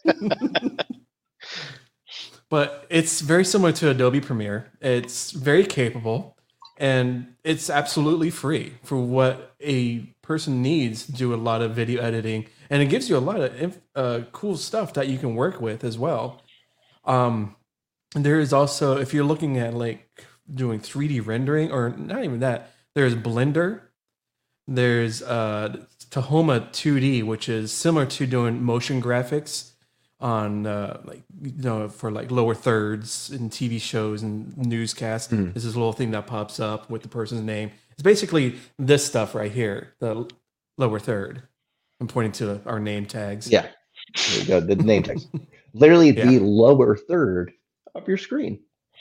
But it's very similar to Adobe Premiere. It's very capable, and it's absolutely free for what a person needs to do a lot of video editing, and it gives you a lot of cool stuff that you can work with as well. There is also, if you're looking at like doing 3D rendering, or not even that, there's Blender. There's Tahoma 2D, which is similar to doing motion graphics on for like lower thirds in TV shows and newscasts. Mm-hmm. This is a little thing that pops up with the person's name. It's basically this stuff right here, the lower third. I'm pointing to our name tags. Yeah, there you go, the name tags. Literally the lower third of your screen.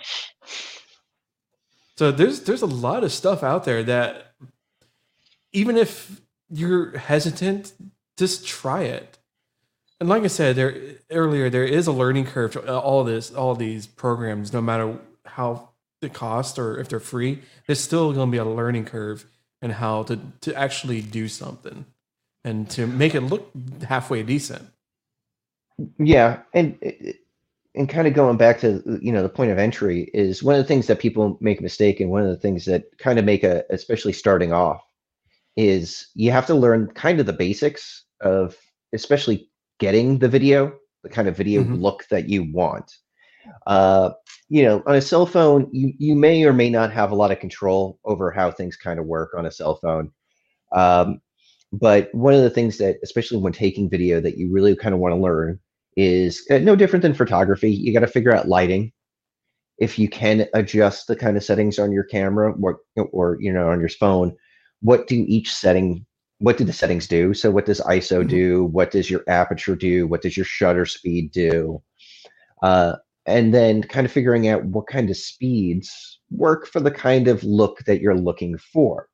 So there's a lot of stuff out there that, even if you're hesitant, just try it. And like I said earlier, there is a learning curve to all these programs. No matter how they cost or if they're free, there's still going to be a learning curve in how to actually do something and to make it look halfway decent. Yeah, and kind of going back to the point of entry is one of the things that people make a mistake, and one of the things that kind of make especially starting off, is you have to learn kind of the basics of especially getting the kind of video mm-hmm. look that you want. On a cell phone, you may or may not have a lot of control over how things kind of work on a cell phone. But one of the things that, especially when taking video, that you really kind of want to learn is no different than photography. You got to figure out lighting. If you can adjust the kind of settings on your camera or on your phone, what do the settings do? So what does ISO mm-hmm. do? What does your aperture do? What does your shutter speed do? And then kind of figuring out what kind of speeds work for the kind of look that you're looking for.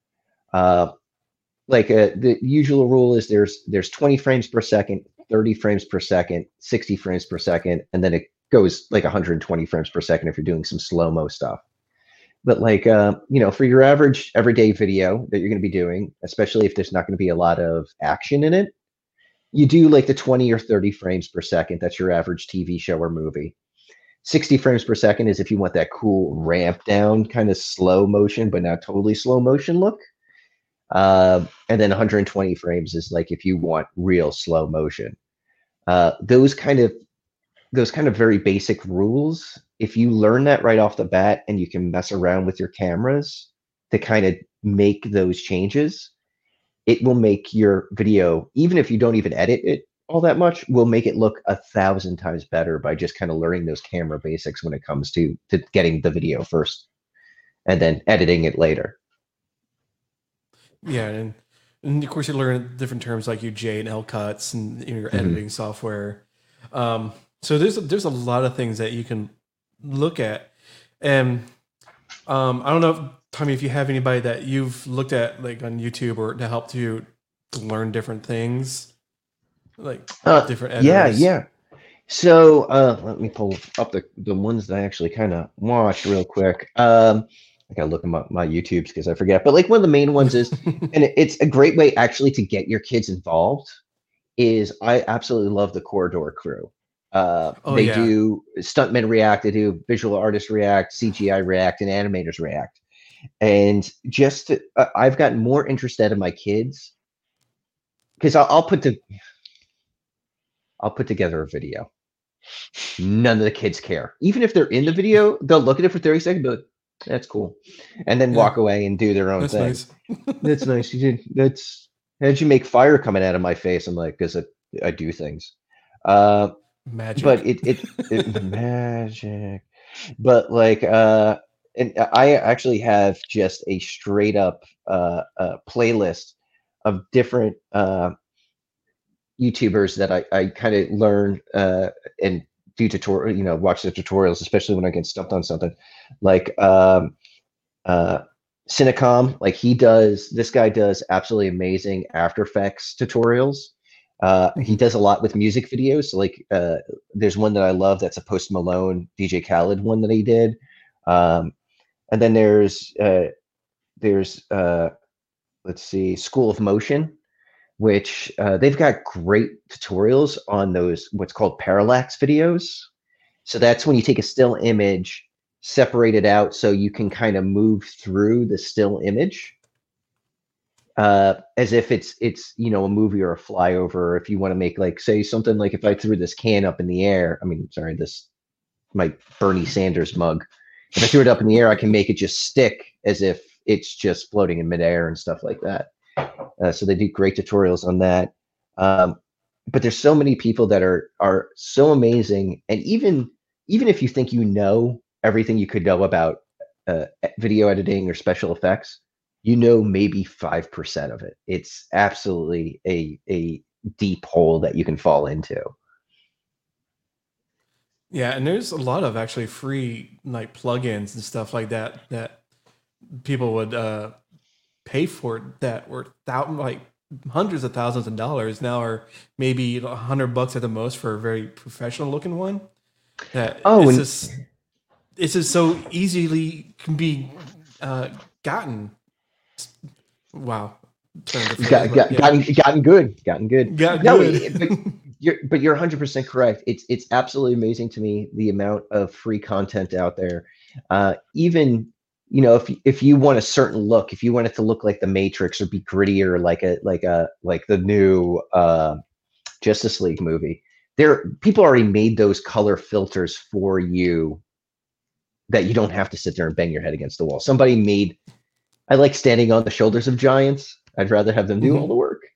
The usual rule is there's 20 frames per second, 30 frames per second, 60 frames per second, and then it goes like 120 frames per second if you're doing some slow-mo stuff. But for your average everyday video that you're going to be doing, especially if there's not going to be a lot of action in it, you do like the 20 or 30 frames per second. That's your average TV show or movie. 60 frames per second is if you want that cool ramp down kind of slow motion, but not totally slow motion look. And then 120 frames is like if you want real slow motion. Those kind of very basic rules, if you learn that right off the bat and you can mess around with your cameras, to kind of make those changes, it will make your video, even if you don't even edit it all that much, will make it look 1,000 times better by just kind of learning those camera basics when it comes to getting the video first and then editing it later. Yeah, and of course you learn different terms like your J and L cuts and your editing software. So there's a lot of things that you can look at, and I don't know, Tommy, if you have anybody that you've looked at like on YouTube or to help you learn different things, like different editors. Yeah. So let me pull up the ones that I actually kind of watched real quick. I gotta look at my YouTubes because I forget. But like one of the main ones is, and it's a great way actually to get your kids involved, is I absolutely love the Corridor Crew. They do Stuntmen React, they do Visual Artists React, CGI React, and Animators React. And just I've gotten more interested in my kids because I'll put together a video. None of the kids care. Even if they're in the video, they'll look at it for 30 seconds, but that's cool, and then walk away and do their own thing. Nice. That's nice. You did. That's how'd you make fire coming out of my face? I'm like, because I do things. Magic. But it magic. But like, and I actually have just a straight up playlist of different YouTubers that I kind of learn and do tutorial, watch the tutorials, especially when I get stumped on something. Like Cinecom, like this guy does absolutely amazing After Effects tutorials. He does a lot with music videos. So like there's one that I love that's a Post Malone, DJ Khaled one that he did. And then there's let's see, School of Motion, which they've got great tutorials on those what's called parallax videos. So that's when you take a still image, separate it out so you can kind of move through the still image as if it's a movie or a flyover. Or if you want to make like say something like if I threw this can up in the air, my Bernie Sanders mug. If I threw it up in the air, I can make it just stick as if it's just floating in midair and stuff like that. So they do great tutorials on that. But there's so many people that are so amazing. And even if you think you know everything you could know about video editing or special effects, maybe 5% of it. It's absolutely a deep hole that you can fall into. Yeah, and there's a lot of actually free like plugins and stuff like that people would pay for that were hundreds of thousands of dollars now, or maybe $100 at the most for a very professional looking one. It's just so easily can be gotten. Wow. Gotten good. But you're 100% correct. It's absolutely amazing to me the amount of free content out there. Even if you want a certain look, if you want it to look like the Matrix or be grittier, like the new Justice League movie, people already made those color filters for you that you don't have to sit there and bang your head against the wall. Somebody made. I like standing on the shoulders of giants. I'd rather have them do all the work.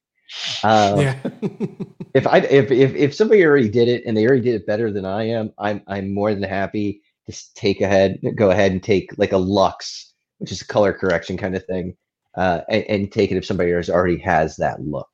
If somebody already did it and they already did it better than I am, I'm more than happy to go ahead and take like a Lux, which is a color correction kind of thing, and take it if somebody else already has that look.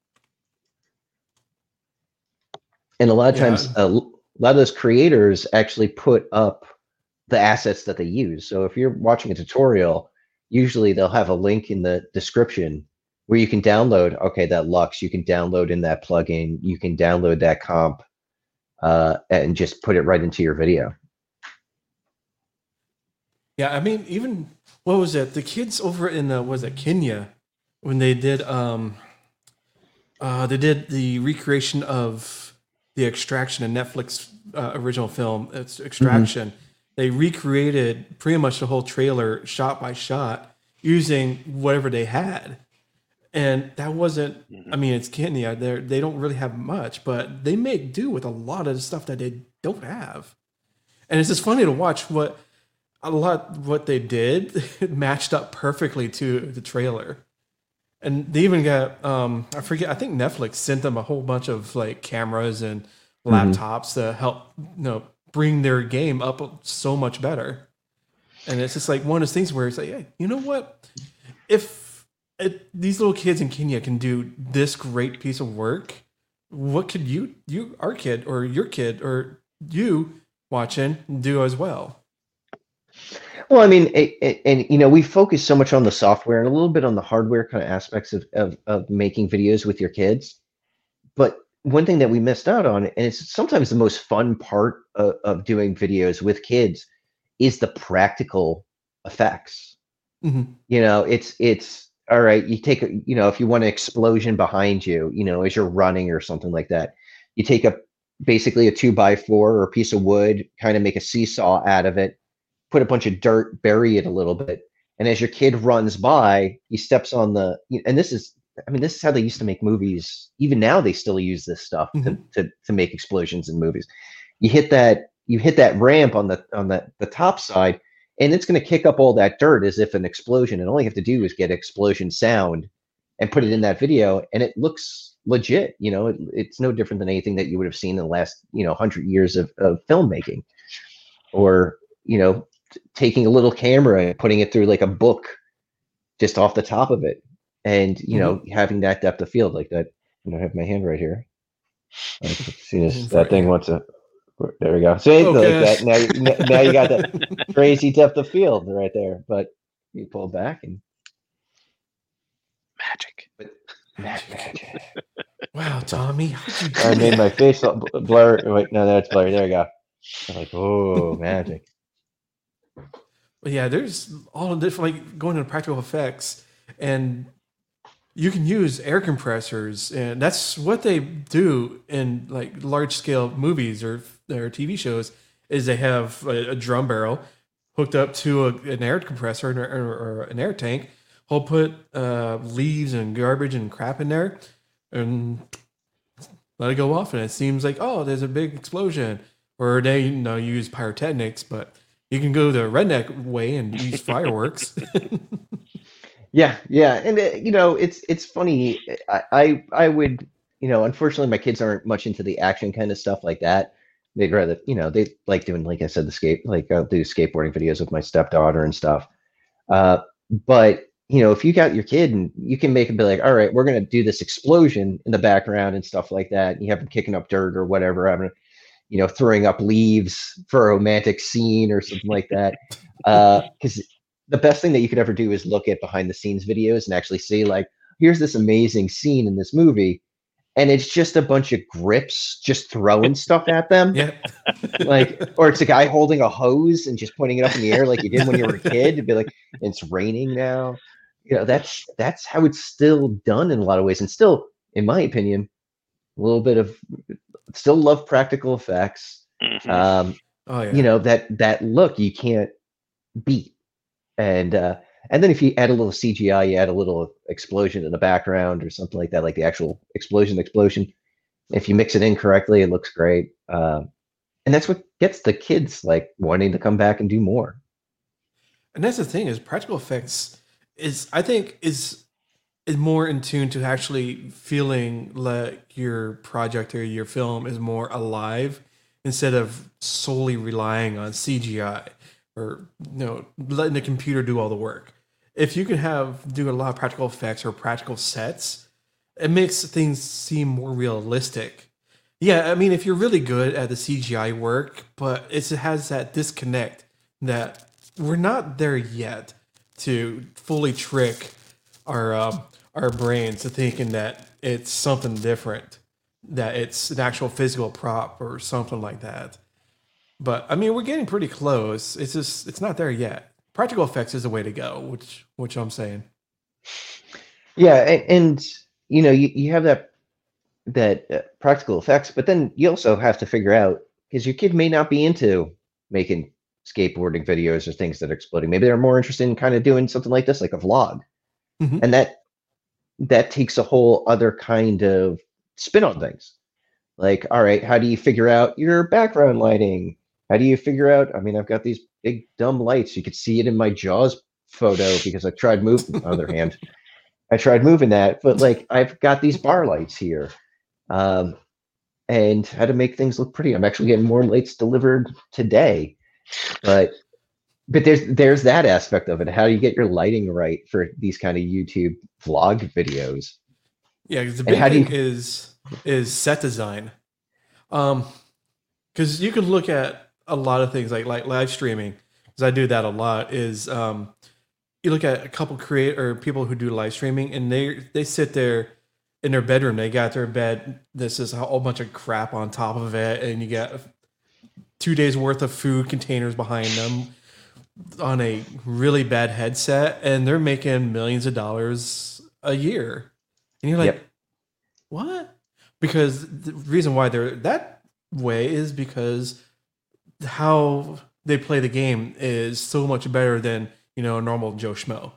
And a lot of times, a lot of those creators actually put up the assets that they use. So if you're watching a tutorial, usually they'll have a link in the description where you can download, that Lux, you can download in that plugin, you can download that comp, and just put it right into your video. Yeah, I mean, even, what was it? The kids over in, Kenya, when they did the recreation of The Extraction, a Netflix original film, it's Extraction. They recreated pretty much the whole trailer shot by shot using whatever they had. And that wasn't, I mean, it's Kenya. They don't really have much, but they make do with a lot of the stuff that they don't have. And it's just funny to watch what a lot what they did matched up perfectly to the trailer. And they even got I forget, I think Netflix sent them a whole bunch of like cameras and laptops to help bring their game up so much better. And it's just like one of those things where it's like, hey, you know what? If these little kids in Kenya can do this great piece of work, what could our kid or your kid or you watching do as well? Well, I mean, and we focus so much on the software and a little bit on the hardware kind of aspects of making videos with your kids. But one thing that we missed out on, and it's sometimes the most fun part of doing videos with kids, is the practical effects. Mm-hmm. It's all right. You take if you want an explosion behind you, as you're running or something like that, you take basically a 2x4 or a piece of wood, kind of make a seesaw out of it, put a bunch of dirt, bury it a little bit, and as your kid runs by, he steps on and this is how they used to make movies. Even now, they still use this stuff to make explosions in movies. You hit that ramp on the top side, and it's going to kick up all that dirt as if an explosion. And all you have to do is get explosion sound and put it in that video, and it looks legit. It's no different than anything that you would have seen in the last 100 years of filmmaking, or taking a little camera and putting it through like a book just off the top of it, and having that depth of field like that. I have my hand right here. As soon as that thing wants to, there we go. So okay. Like that. Now you got that crazy depth of field right there. But you pull back and magic. Wow, Tommy, I made my face blur. Wait, no, that's blurry. There you go. I'm like, oh, magic. But yeah, there's all the different, like going into practical effects, and you can use air compressors, and that's what they do in like large scale movies or TV shows. Is they have a drum barrel hooked up to an air compressor or an air tank. He'll put leaves and garbage and crap in there, and let it go off, and it seems like, oh, there's a big explosion. Or they use pyrotechnics, but you can go the redneck way and use fireworks. Yeah, and it's funny. I would, unfortunately, my kids aren't much into the action kind of stuff like that. They'd rather, they like doing, like I said, I'll do skateboarding videos with my stepdaughter and stuff. But if you got your kid and you can make it be like, all right, we're gonna do this explosion in the background and stuff like that. And you have them kicking up dirt or whatever, having throwing up leaves for a romantic scene or something like that. Because the best thing that you could ever do is look at behind the scenes videos and actually see, like, here's this amazing scene in this movie, and it's just a bunch of grips just throwing stuff at them. Yeah. Or it's a guy holding a hose and just pointing it up in the air like you did when you were a kid. It'd be like, it's raining now. That's how it's still done in a lot of ways. And still, in my opinion, a little bit of still love practical effects. Oh, yeah. That look you can't beat. And then if you add a little CGI, you add a little explosion in the background or something like that, like the actual explosion. If you mix it in correctly, it looks great. And that's what gets the kids like wanting to come back and do more. And that's the thing, is practical effects I think is more in tune to actually feeling like your project or your film is more alive, instead of solely relying on CGI or letting the computer do all the work. If you can do a lot of practical effects or practical sets, it makes things seem more realistic. Yeah, I mean, if you're really good at the CGI work, but it has that disconnect that we're not there yet to fully trick our brains to thinking that it's something different, that it's an actual physical prop or something like that. But I mean, we're getting pretty close. It's not there yet. Practical effects is the way to go, which I'm saying. Yeah, and you have that practical effects, but then you also have to figure out, because your kid may not be into making skateboarding videos or things that are exploding. Maybe they're more interested in kind of doing something like this, like a vlog, and that takes a whole other kind of spin on things. Like, all right, how do you figure out your background lighting? How do you figure out, I've got these big dumb lights. You could see it in my Jaws photo because I tried moving. On the other hand, I tried moving that, but like I've got these bar lights here, and how to make things look pretty. I'm actually getting more lights delivered today, but there's that aspect of it. How do you get your lighting right for these kind of YouTube vlog videos? Yeah, because the big thing is set design. Because you can look at a lot of things like live streaming, because I do that a lot. Is you look at a couple people who do live streaming, and they sit there in their bedroom. They got their bed. This is a whole bunch of crap on top of it, and you got 2 days worth of food containers behind them on a really bad headset, and they're making millions of dollars a year. And you're like, what? Because the reason why they're that way is because how they play the game is so much better than, a normal Joe Schmo.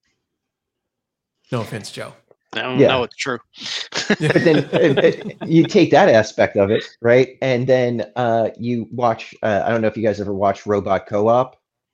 No offense, Joe. No, it's true. But then you take that aspect of it, right? And then you watch, I don't know if you guys ever watched Robot Co-op.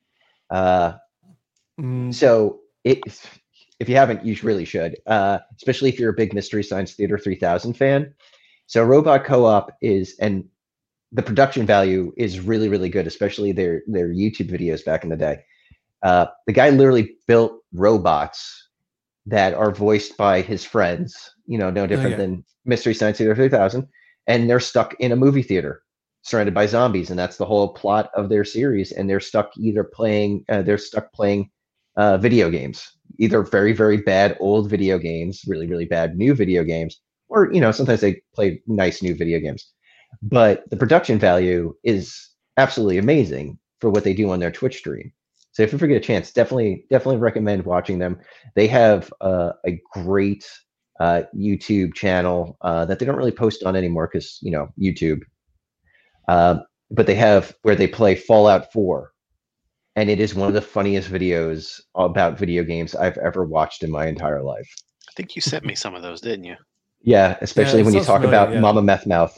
So if you haven't, you really should, especially if you're a big Mystery Science Theater 3000 fan. So Robot Co-op and the production value is really, really good, especially their YouTube videos back in the day. The guy literally built robots that are voiced by his friends, no different than Mystery Science Theater 3000, and they're stuck in a movie theater surrounded by zombies, and that's the whole plot of their series. And they're stuck playing video games, either very, very bad old video games, really, really bad new video games, or sometimes they play nice new video games. But the production value is absolutely amazing for what they do on their Twitch stream. So if you ever get a chance, definitely recommend watching them. They have a great YouTube channel that they don't really post on anymore because YouTube. But they have where they play Fallout 4, and it is one of the funniest videos about video games I've ever watched in my entire life. I think you sent me some of those, didn't you? Yeah, especially when you talk about Mama Meth Mouth.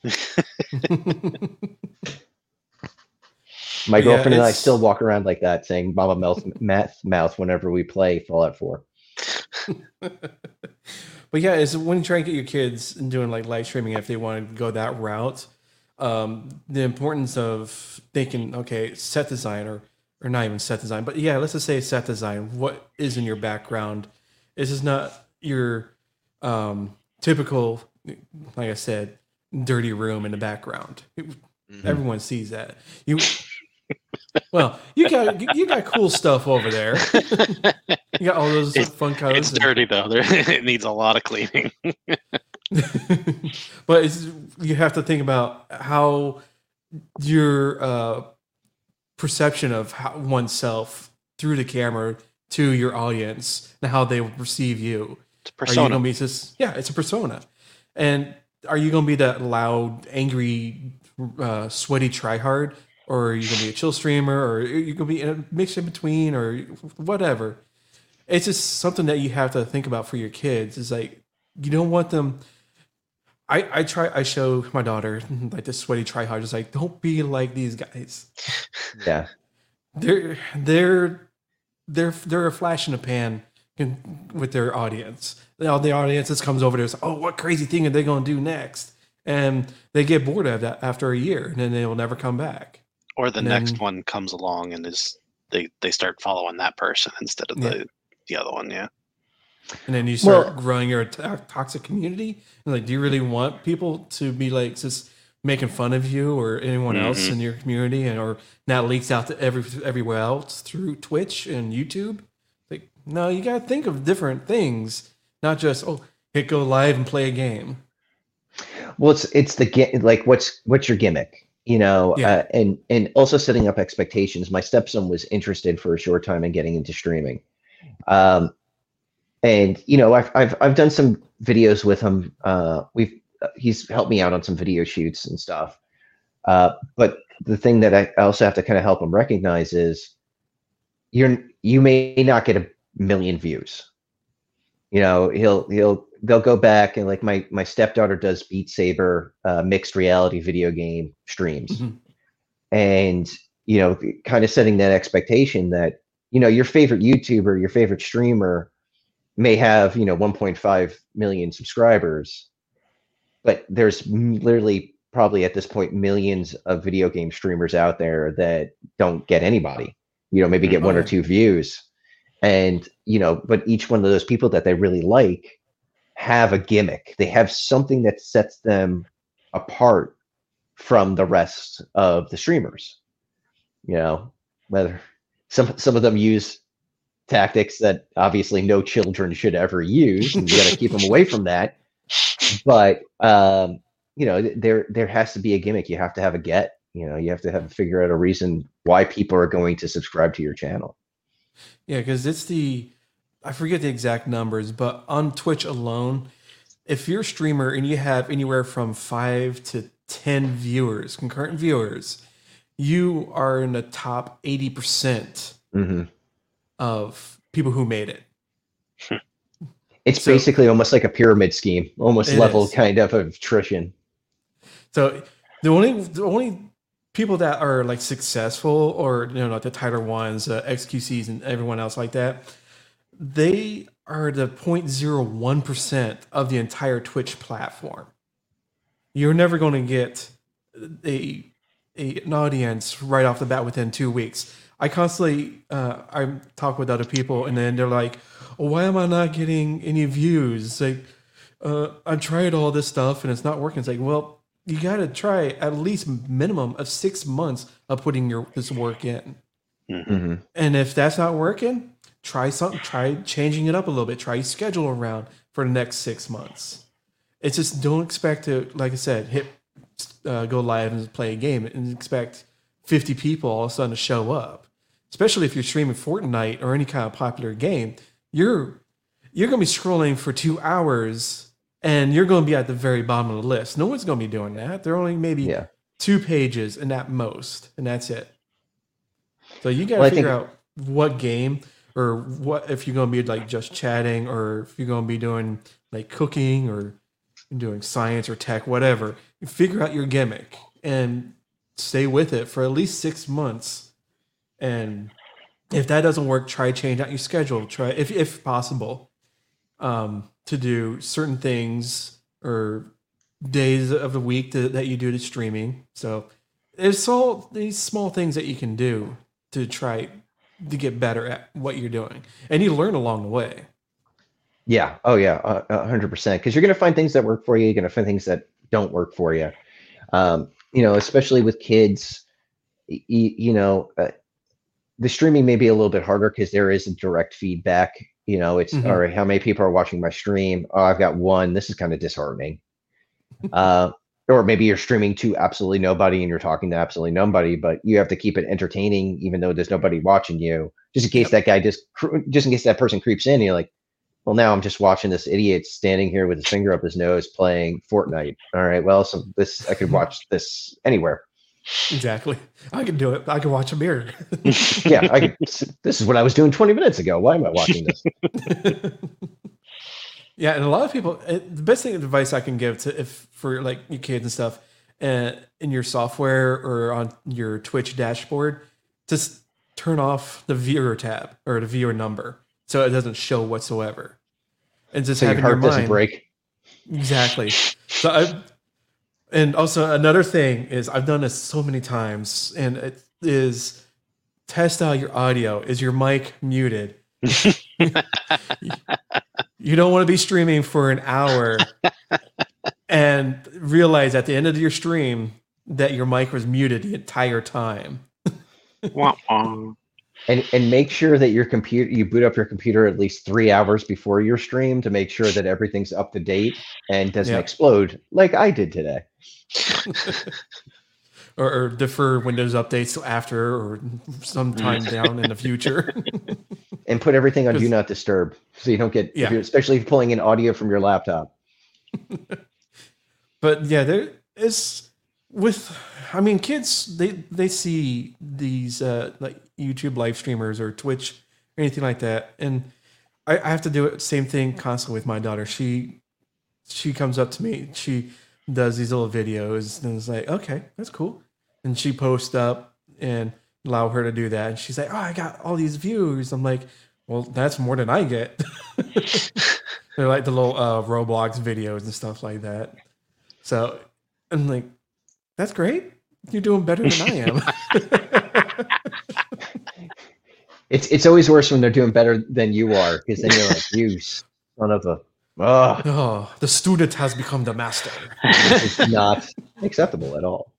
My girlfriend and I still walk around like that, saying Mama Meth Mouth whenever we play Fallout 4. But yeah, it's when you try and get your kids doing like live streaming, if they want to go that route, the importance of thinking, okay, set design or not even set design, but yeah, let's just say set design. What is in your background? This is not your typical, like I said, dirty room in the background. Everyone sees that. You got cool stuff over there. You got all those fun colors. It's dirty though. It needs a lot of cleaning. But you have to think about how your perception of oneself through the camera to your audience and how they will perceive you. It's a persona. Are you gonna be it's a persona. And are you going to be that loud, angry, sweaty tryhard, or are you going to be a chill streamer, or are you going to be in a mix in between, or whatever? It's just something that you have to think about for your kids. It's like, you don't want them. I show my daughter like this sweaty tryhard. It's like, don't be like these guys. Yeah, they're a flash in the pan with their audience. The audience just comes over there and says, oh, what crazy thing are they going to do next? And they get bored of that after a year, and then they will never come back. Or the next one comes along and they start following that person instead of the other one, yeah. And then you start growing your toxic community. And like, do you really want people to be like just making fun of you or anyone else in your community, and or now leaks out to everywhere else through Twitch and YouTube? Like, no, you got to think of different things. Not just hit go live and play a game. Well, it's like what's your gimmick, and also setting up expectations. My stepson was interested for a short time in getting into streaming, and I've done some videos with him. He's helped me out on some video shoots and stuff. But the thing that I also have to kind of help him recognize is you may not get a million views. They'll go back and like my stepdaughter does Beat Saber mixed reality video game streams. And kind of setting that expectation that, your favorite YouTuber, your favorite streamer may have, 1.5 million subscribers, but there's literally probably at this point millions of video game streamers out there that don't get anybody, maybe get one or two views. And, but each one of those people that they really like have a gimmick. They have something that sets them apart from the rest of the streamers. Whether some of them use tactics that obviously no children should ever use, and you got to keep them away from that. But there has to be a gimmick. You have to have a get. You have to figure out a reason why people are going to subscribe to your channel. Yeah, because I forget the exact numbers, but on Twitch alone, if you're a streamer and you have anywhere from 5 to 10 viewers, concurrent viewers, you are in the top 80% of people who made it. It's basically almost like a pyramid scheme, almost level kind of attrition. So the only people that are like successful, or like the Tyler ones, XQCs, and everyone else like that, they are the 0.01% of the entire Twitch platform. You're never going to get an audience right off the bat within 2 weeks. I constantly I talk with other people, and then they're like, why am I not getting any views? Like, I tried all this stuff and it's not working. It's like, well, you got to try at least minimum of 6 months of putting this work in. Mm-hmm. And if that's not working, try something. Try changing it up a little bit. Try schedule around for the next 6 months. It's just, don't expect to, like I said, go live and play a game and expect 50 people all of a sudden to show up. Especially if you're streaming Fortnite or any kind of popular game, you're going to be scrolling for 2 hours and you're going to be at the very bottom of the list. No one's going to be doing that. There are only maybe 2 pages and at most, and that's it. So you got to figure out what game, or what, if you're going to be like just chatting, or if you're going to be doing like cooking or doing science or tech, whatever. You figure out your gimmick and stay with it for at least 6 months. And if that doesn't work, try change out your schedule. Try, if possible, to do certain things or days of the week that you do the streaming. So it's all these small things that you can do to try to get better at what you're doing, and you learn along the way. Yeah. Oh yeah. 100%. Because you're going to find things that work for you. You're going to find things that don't work for you. Especially with kids, the streaming may be a little bit harder because there isn't direct feedback. It's all right, how many people are watching my stream? Oh, I've got 1. This is kind of disheartening. Or maybe you're streaming to absolutely nobody and you're talking to absolutely nobody, but you have to keep it entertaining even though there's nobody watching you, just in case that guy just in case that person creeps in and you're like, well, now I'm just watching this idiot standing here with his finger up his nose playing Fortnite. All right, well, so I could watch this anywhere. Exactly. I can do it. I can watch a mirror. Yeah, this is what I was doing 20 minutes ago. Why am I watching this? Yeah, and a lot of people, the best advice I can give for like your kids and stuff, in your software or on your Twitch dashboard, just turn off the viewer tab or the viewer number so it doesn't show whatsoever, and just have your heart doesn't break. Exactly. So and also another thing is, I've done this so many times, and it is test out your audio. Is your mic muted? You don't want to be streaming for an hour and realize at the end of your stream that your mic was muted the entire time. And make sure that you boot up your computer at least 3 hours before your stream to make sure that everything's up to date and doesn't explode like I did today. or defer Windows updates till after, or sometime down in the future. And put everything on Do Not Disturb so you don't get, especially if you're pulling in audio from your laptop. But yeah, there is kids, they see these like YouTube live streamers or Twitch or anything like that, and I have to do it same thing constantly with my daughter. She comes up to me, she does these little videos, and it's like, okay, that's cool, and she posts up, and allow her to do that. And she's like, "Oh, I got all these views." I'm like, "Well, that's more than I get." They're like the little Roblox videos and stuff like that. So I'm like, "That's great. You're doing better than I am." It's always worse when they're doing better than you are, because then you're like, you son of a. Oh, the student has become the master. It's not acceptable at all.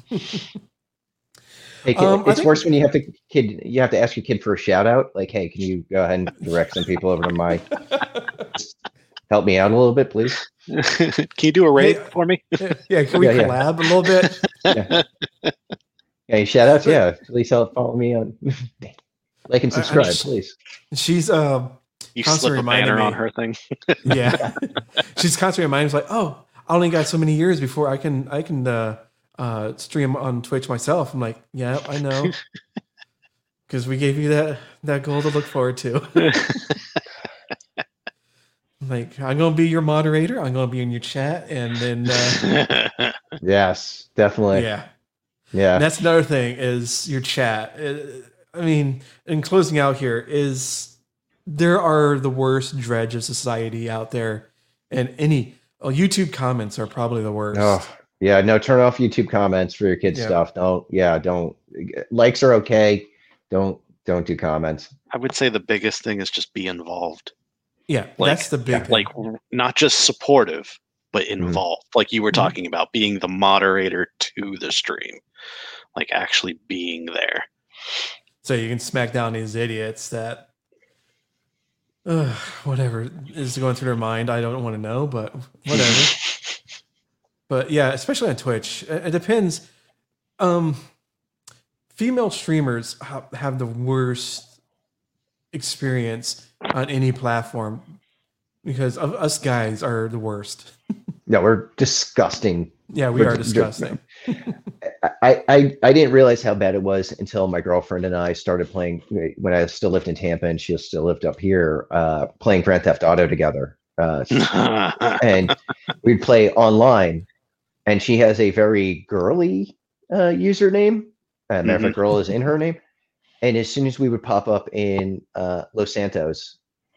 Hey, it's worse when you have to ask your kid for a shout out. Like, hey, can you go ahead and direct some people over to my help me out a little bit, please? Can you do a raid for me? Yeah, can we collab a little bit? Yeah, shout outs, please follow me on like and subscribe, please. She's you slip a banner on her thing. Yeah. She's constantly reminding me, like, oh, I only got so many years before I can stream on Twitch myself. I'm like, yeah, I know. Because we gave you that goal to look forward to. Like, I'm gonna be your moderator, I'm gonna be in your chat, and then yes, definitely. Yeah. And that's another thing is your chat. I mean, in closing out here is there are the worst dredge of society out there, and YouTube comments are probably the worst. Oh, yeah, no, turn off YouTube comments for your kids' stuff. Don't. Likes are okay. Don't do comments. I would say the biggest thing is just be involved. Yeah, that's the big thing. Like, not just supportive, but involved. Like you were talking about, being the moderator to the stream, like actually being there. So you can smack down these idiots that, whatever is going through their mind. I don't want to know, but whatever. But yeah, especially on Twitch, it depends. Female streamers have the worst experience on any platform because us guys are the worst. Yeah, we're disgusting. Yeah, we are disgusting. I didn't realize how bad it was until my girlfriend and I started playing when I still lived in Tampa and she still lived up here, playing Grand Theft Auto together. And we'd play online, and she has a very girly username. Matter of fact, girl is in her name. And as soon as we would pop up in Los Santos,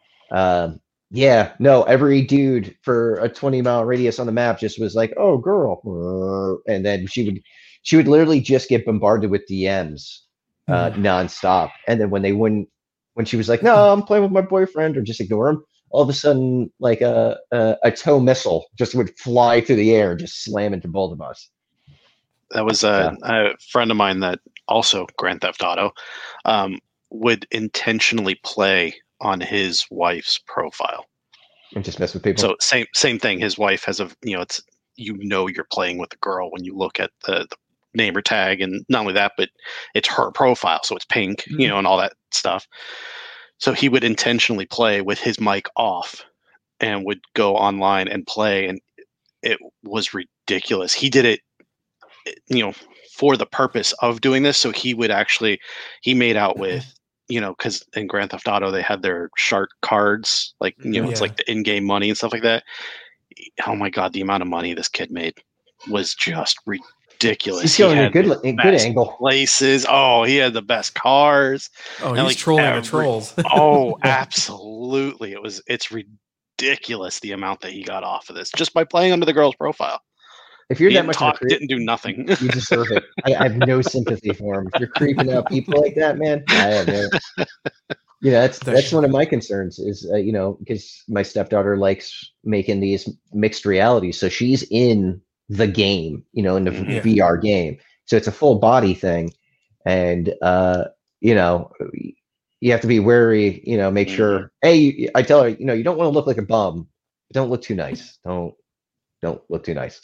every dude for a 20-mile radius on the map just was like, "Oh, girl," and then she would literally just get bombarded with DMs nonstop. And then when she was like, "No, I'm playing with my boyfriend," or just ignore him, all of a sudden, like a tow missile just would fly through the air and just slam into both of us. That was a friend of mine that also Grand Theft Auto would intentionally play on his wife's profile and just mess with people. So same thing. His wife has it's you're playing with a girl when you look at the name or tag, and not only that, but it's her profile, so it's pink, and all that stuff. So he would intentionally play with his mic off and would go online and play, and it was ridiculous. He did it, for the purpose of doing this. So he made out with, because in Grand Theft Auto, they had their shark cards, like, it's like the in-game money and stuff like that. Oh my God, the amount of money this kid made was just ridiculous. He's going a good angle. Places. Oh, he had the best cars. Oh, and he's trolling the trolls. Oh, absolutely. It's ridiculous the amount that he got off of this just by playing under the girl's profile. If you're that much didn't do nothing. You deserve it. I have no sympathy for him. If you're creeping out people like that, man, I have no. That's one of my concerns is, because my stepdaughter likes making these mixed realities. So she's in the game, in the VR game. So it's a full body thing. And, you have to be wary, make sure, hey, I tell her, you don't want to look like a bum. Don't look too nice. Don't look too nice.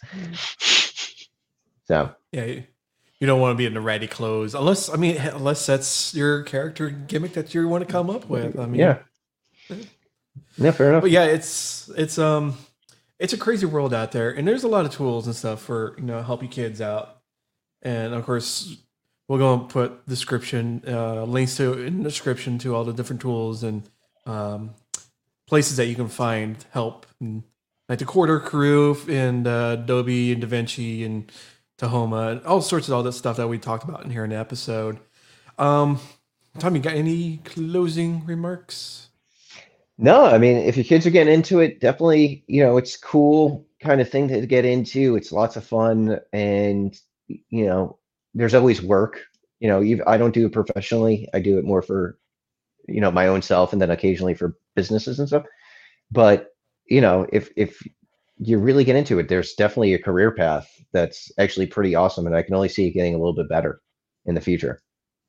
So yeah, you don't want to be in the ratty clothes unless that's your character gimmick that you want to come up with. I mean, yeah, fair enough. But yeah, it's a crazy world out there, and there's a lot of tools and stuff for help you kids out. And of course, we're going to put links in the description to all the different tools and places that you can find help. And, like the Quarter Crew and Adobe and DaVinci and Tahoma and all sorts of all this stuff that we talked about in here in the episode. Tom, you got any closing remarks? No, I mean, if your kids are getting into it, definitely, it's cool kind of thing to get into. It's lots of fun, and there's always work. I don't do it professionally. I do it more for, my own self, and then occasionally for businesses and stuff. But, if you really get into it, there's definitely a career path that's actually pretty awesome, and I can only see it getting a little bit better in the future.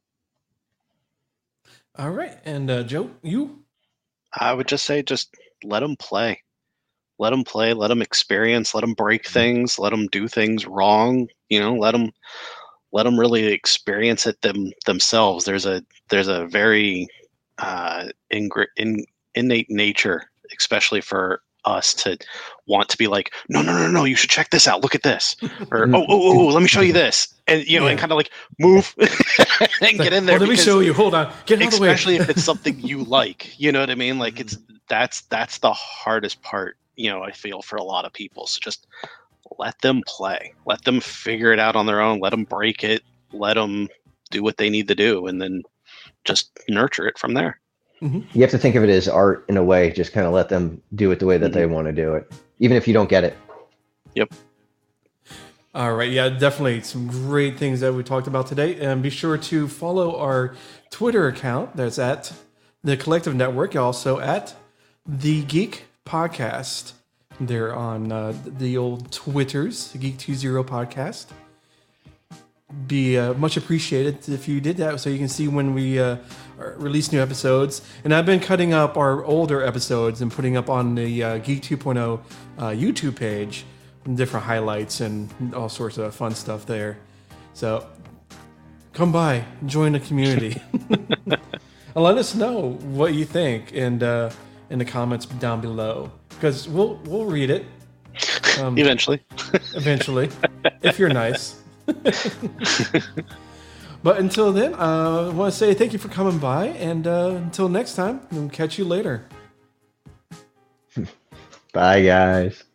All right, and Joe, you? I would just say, just let them play. Let them play. Let them experience. Let them break things. Let them do things wrong. Let them really experience it themselves. There's a very innate nature, especially for us, to want to be like, no, you should check this out. Look at this, or oh, let me show you this, and and kind of like move and get in there. Let me show you. Hold on, get out of the way. Especially if it's something you like, you know what I mean? Like that's the hardest part, I feel, for a lot of people. So just let them play, let them figure it out on their own, let them break it, let them do what they need to do, and then just nurture it from there. You have to think of it as art in a way. Just kind of let them do it the way that they want to do it, even if you don't get it. Yep. All right. Yeah, definitely some great things that we talked about today. And be sure to follow our Twitter account. That's at The Collective Network. Also at The Geek Podcast. They're on the old Twitters, the Geek20 Podcast. Be much appreciated if you did that, so you can see when we release new episodes. And I've been cutting up our older episodes and putting up on the Geek 2.0 YouTube page, different highlights and all sorts of fun stuff there. So come by, join the community, and let us know what you think in the comments down below, because we'll read it eventually. Eventually, if you're nice. But until then, I want to say thank you for coming by, and until next time, we'll catch you later. Bye, guys.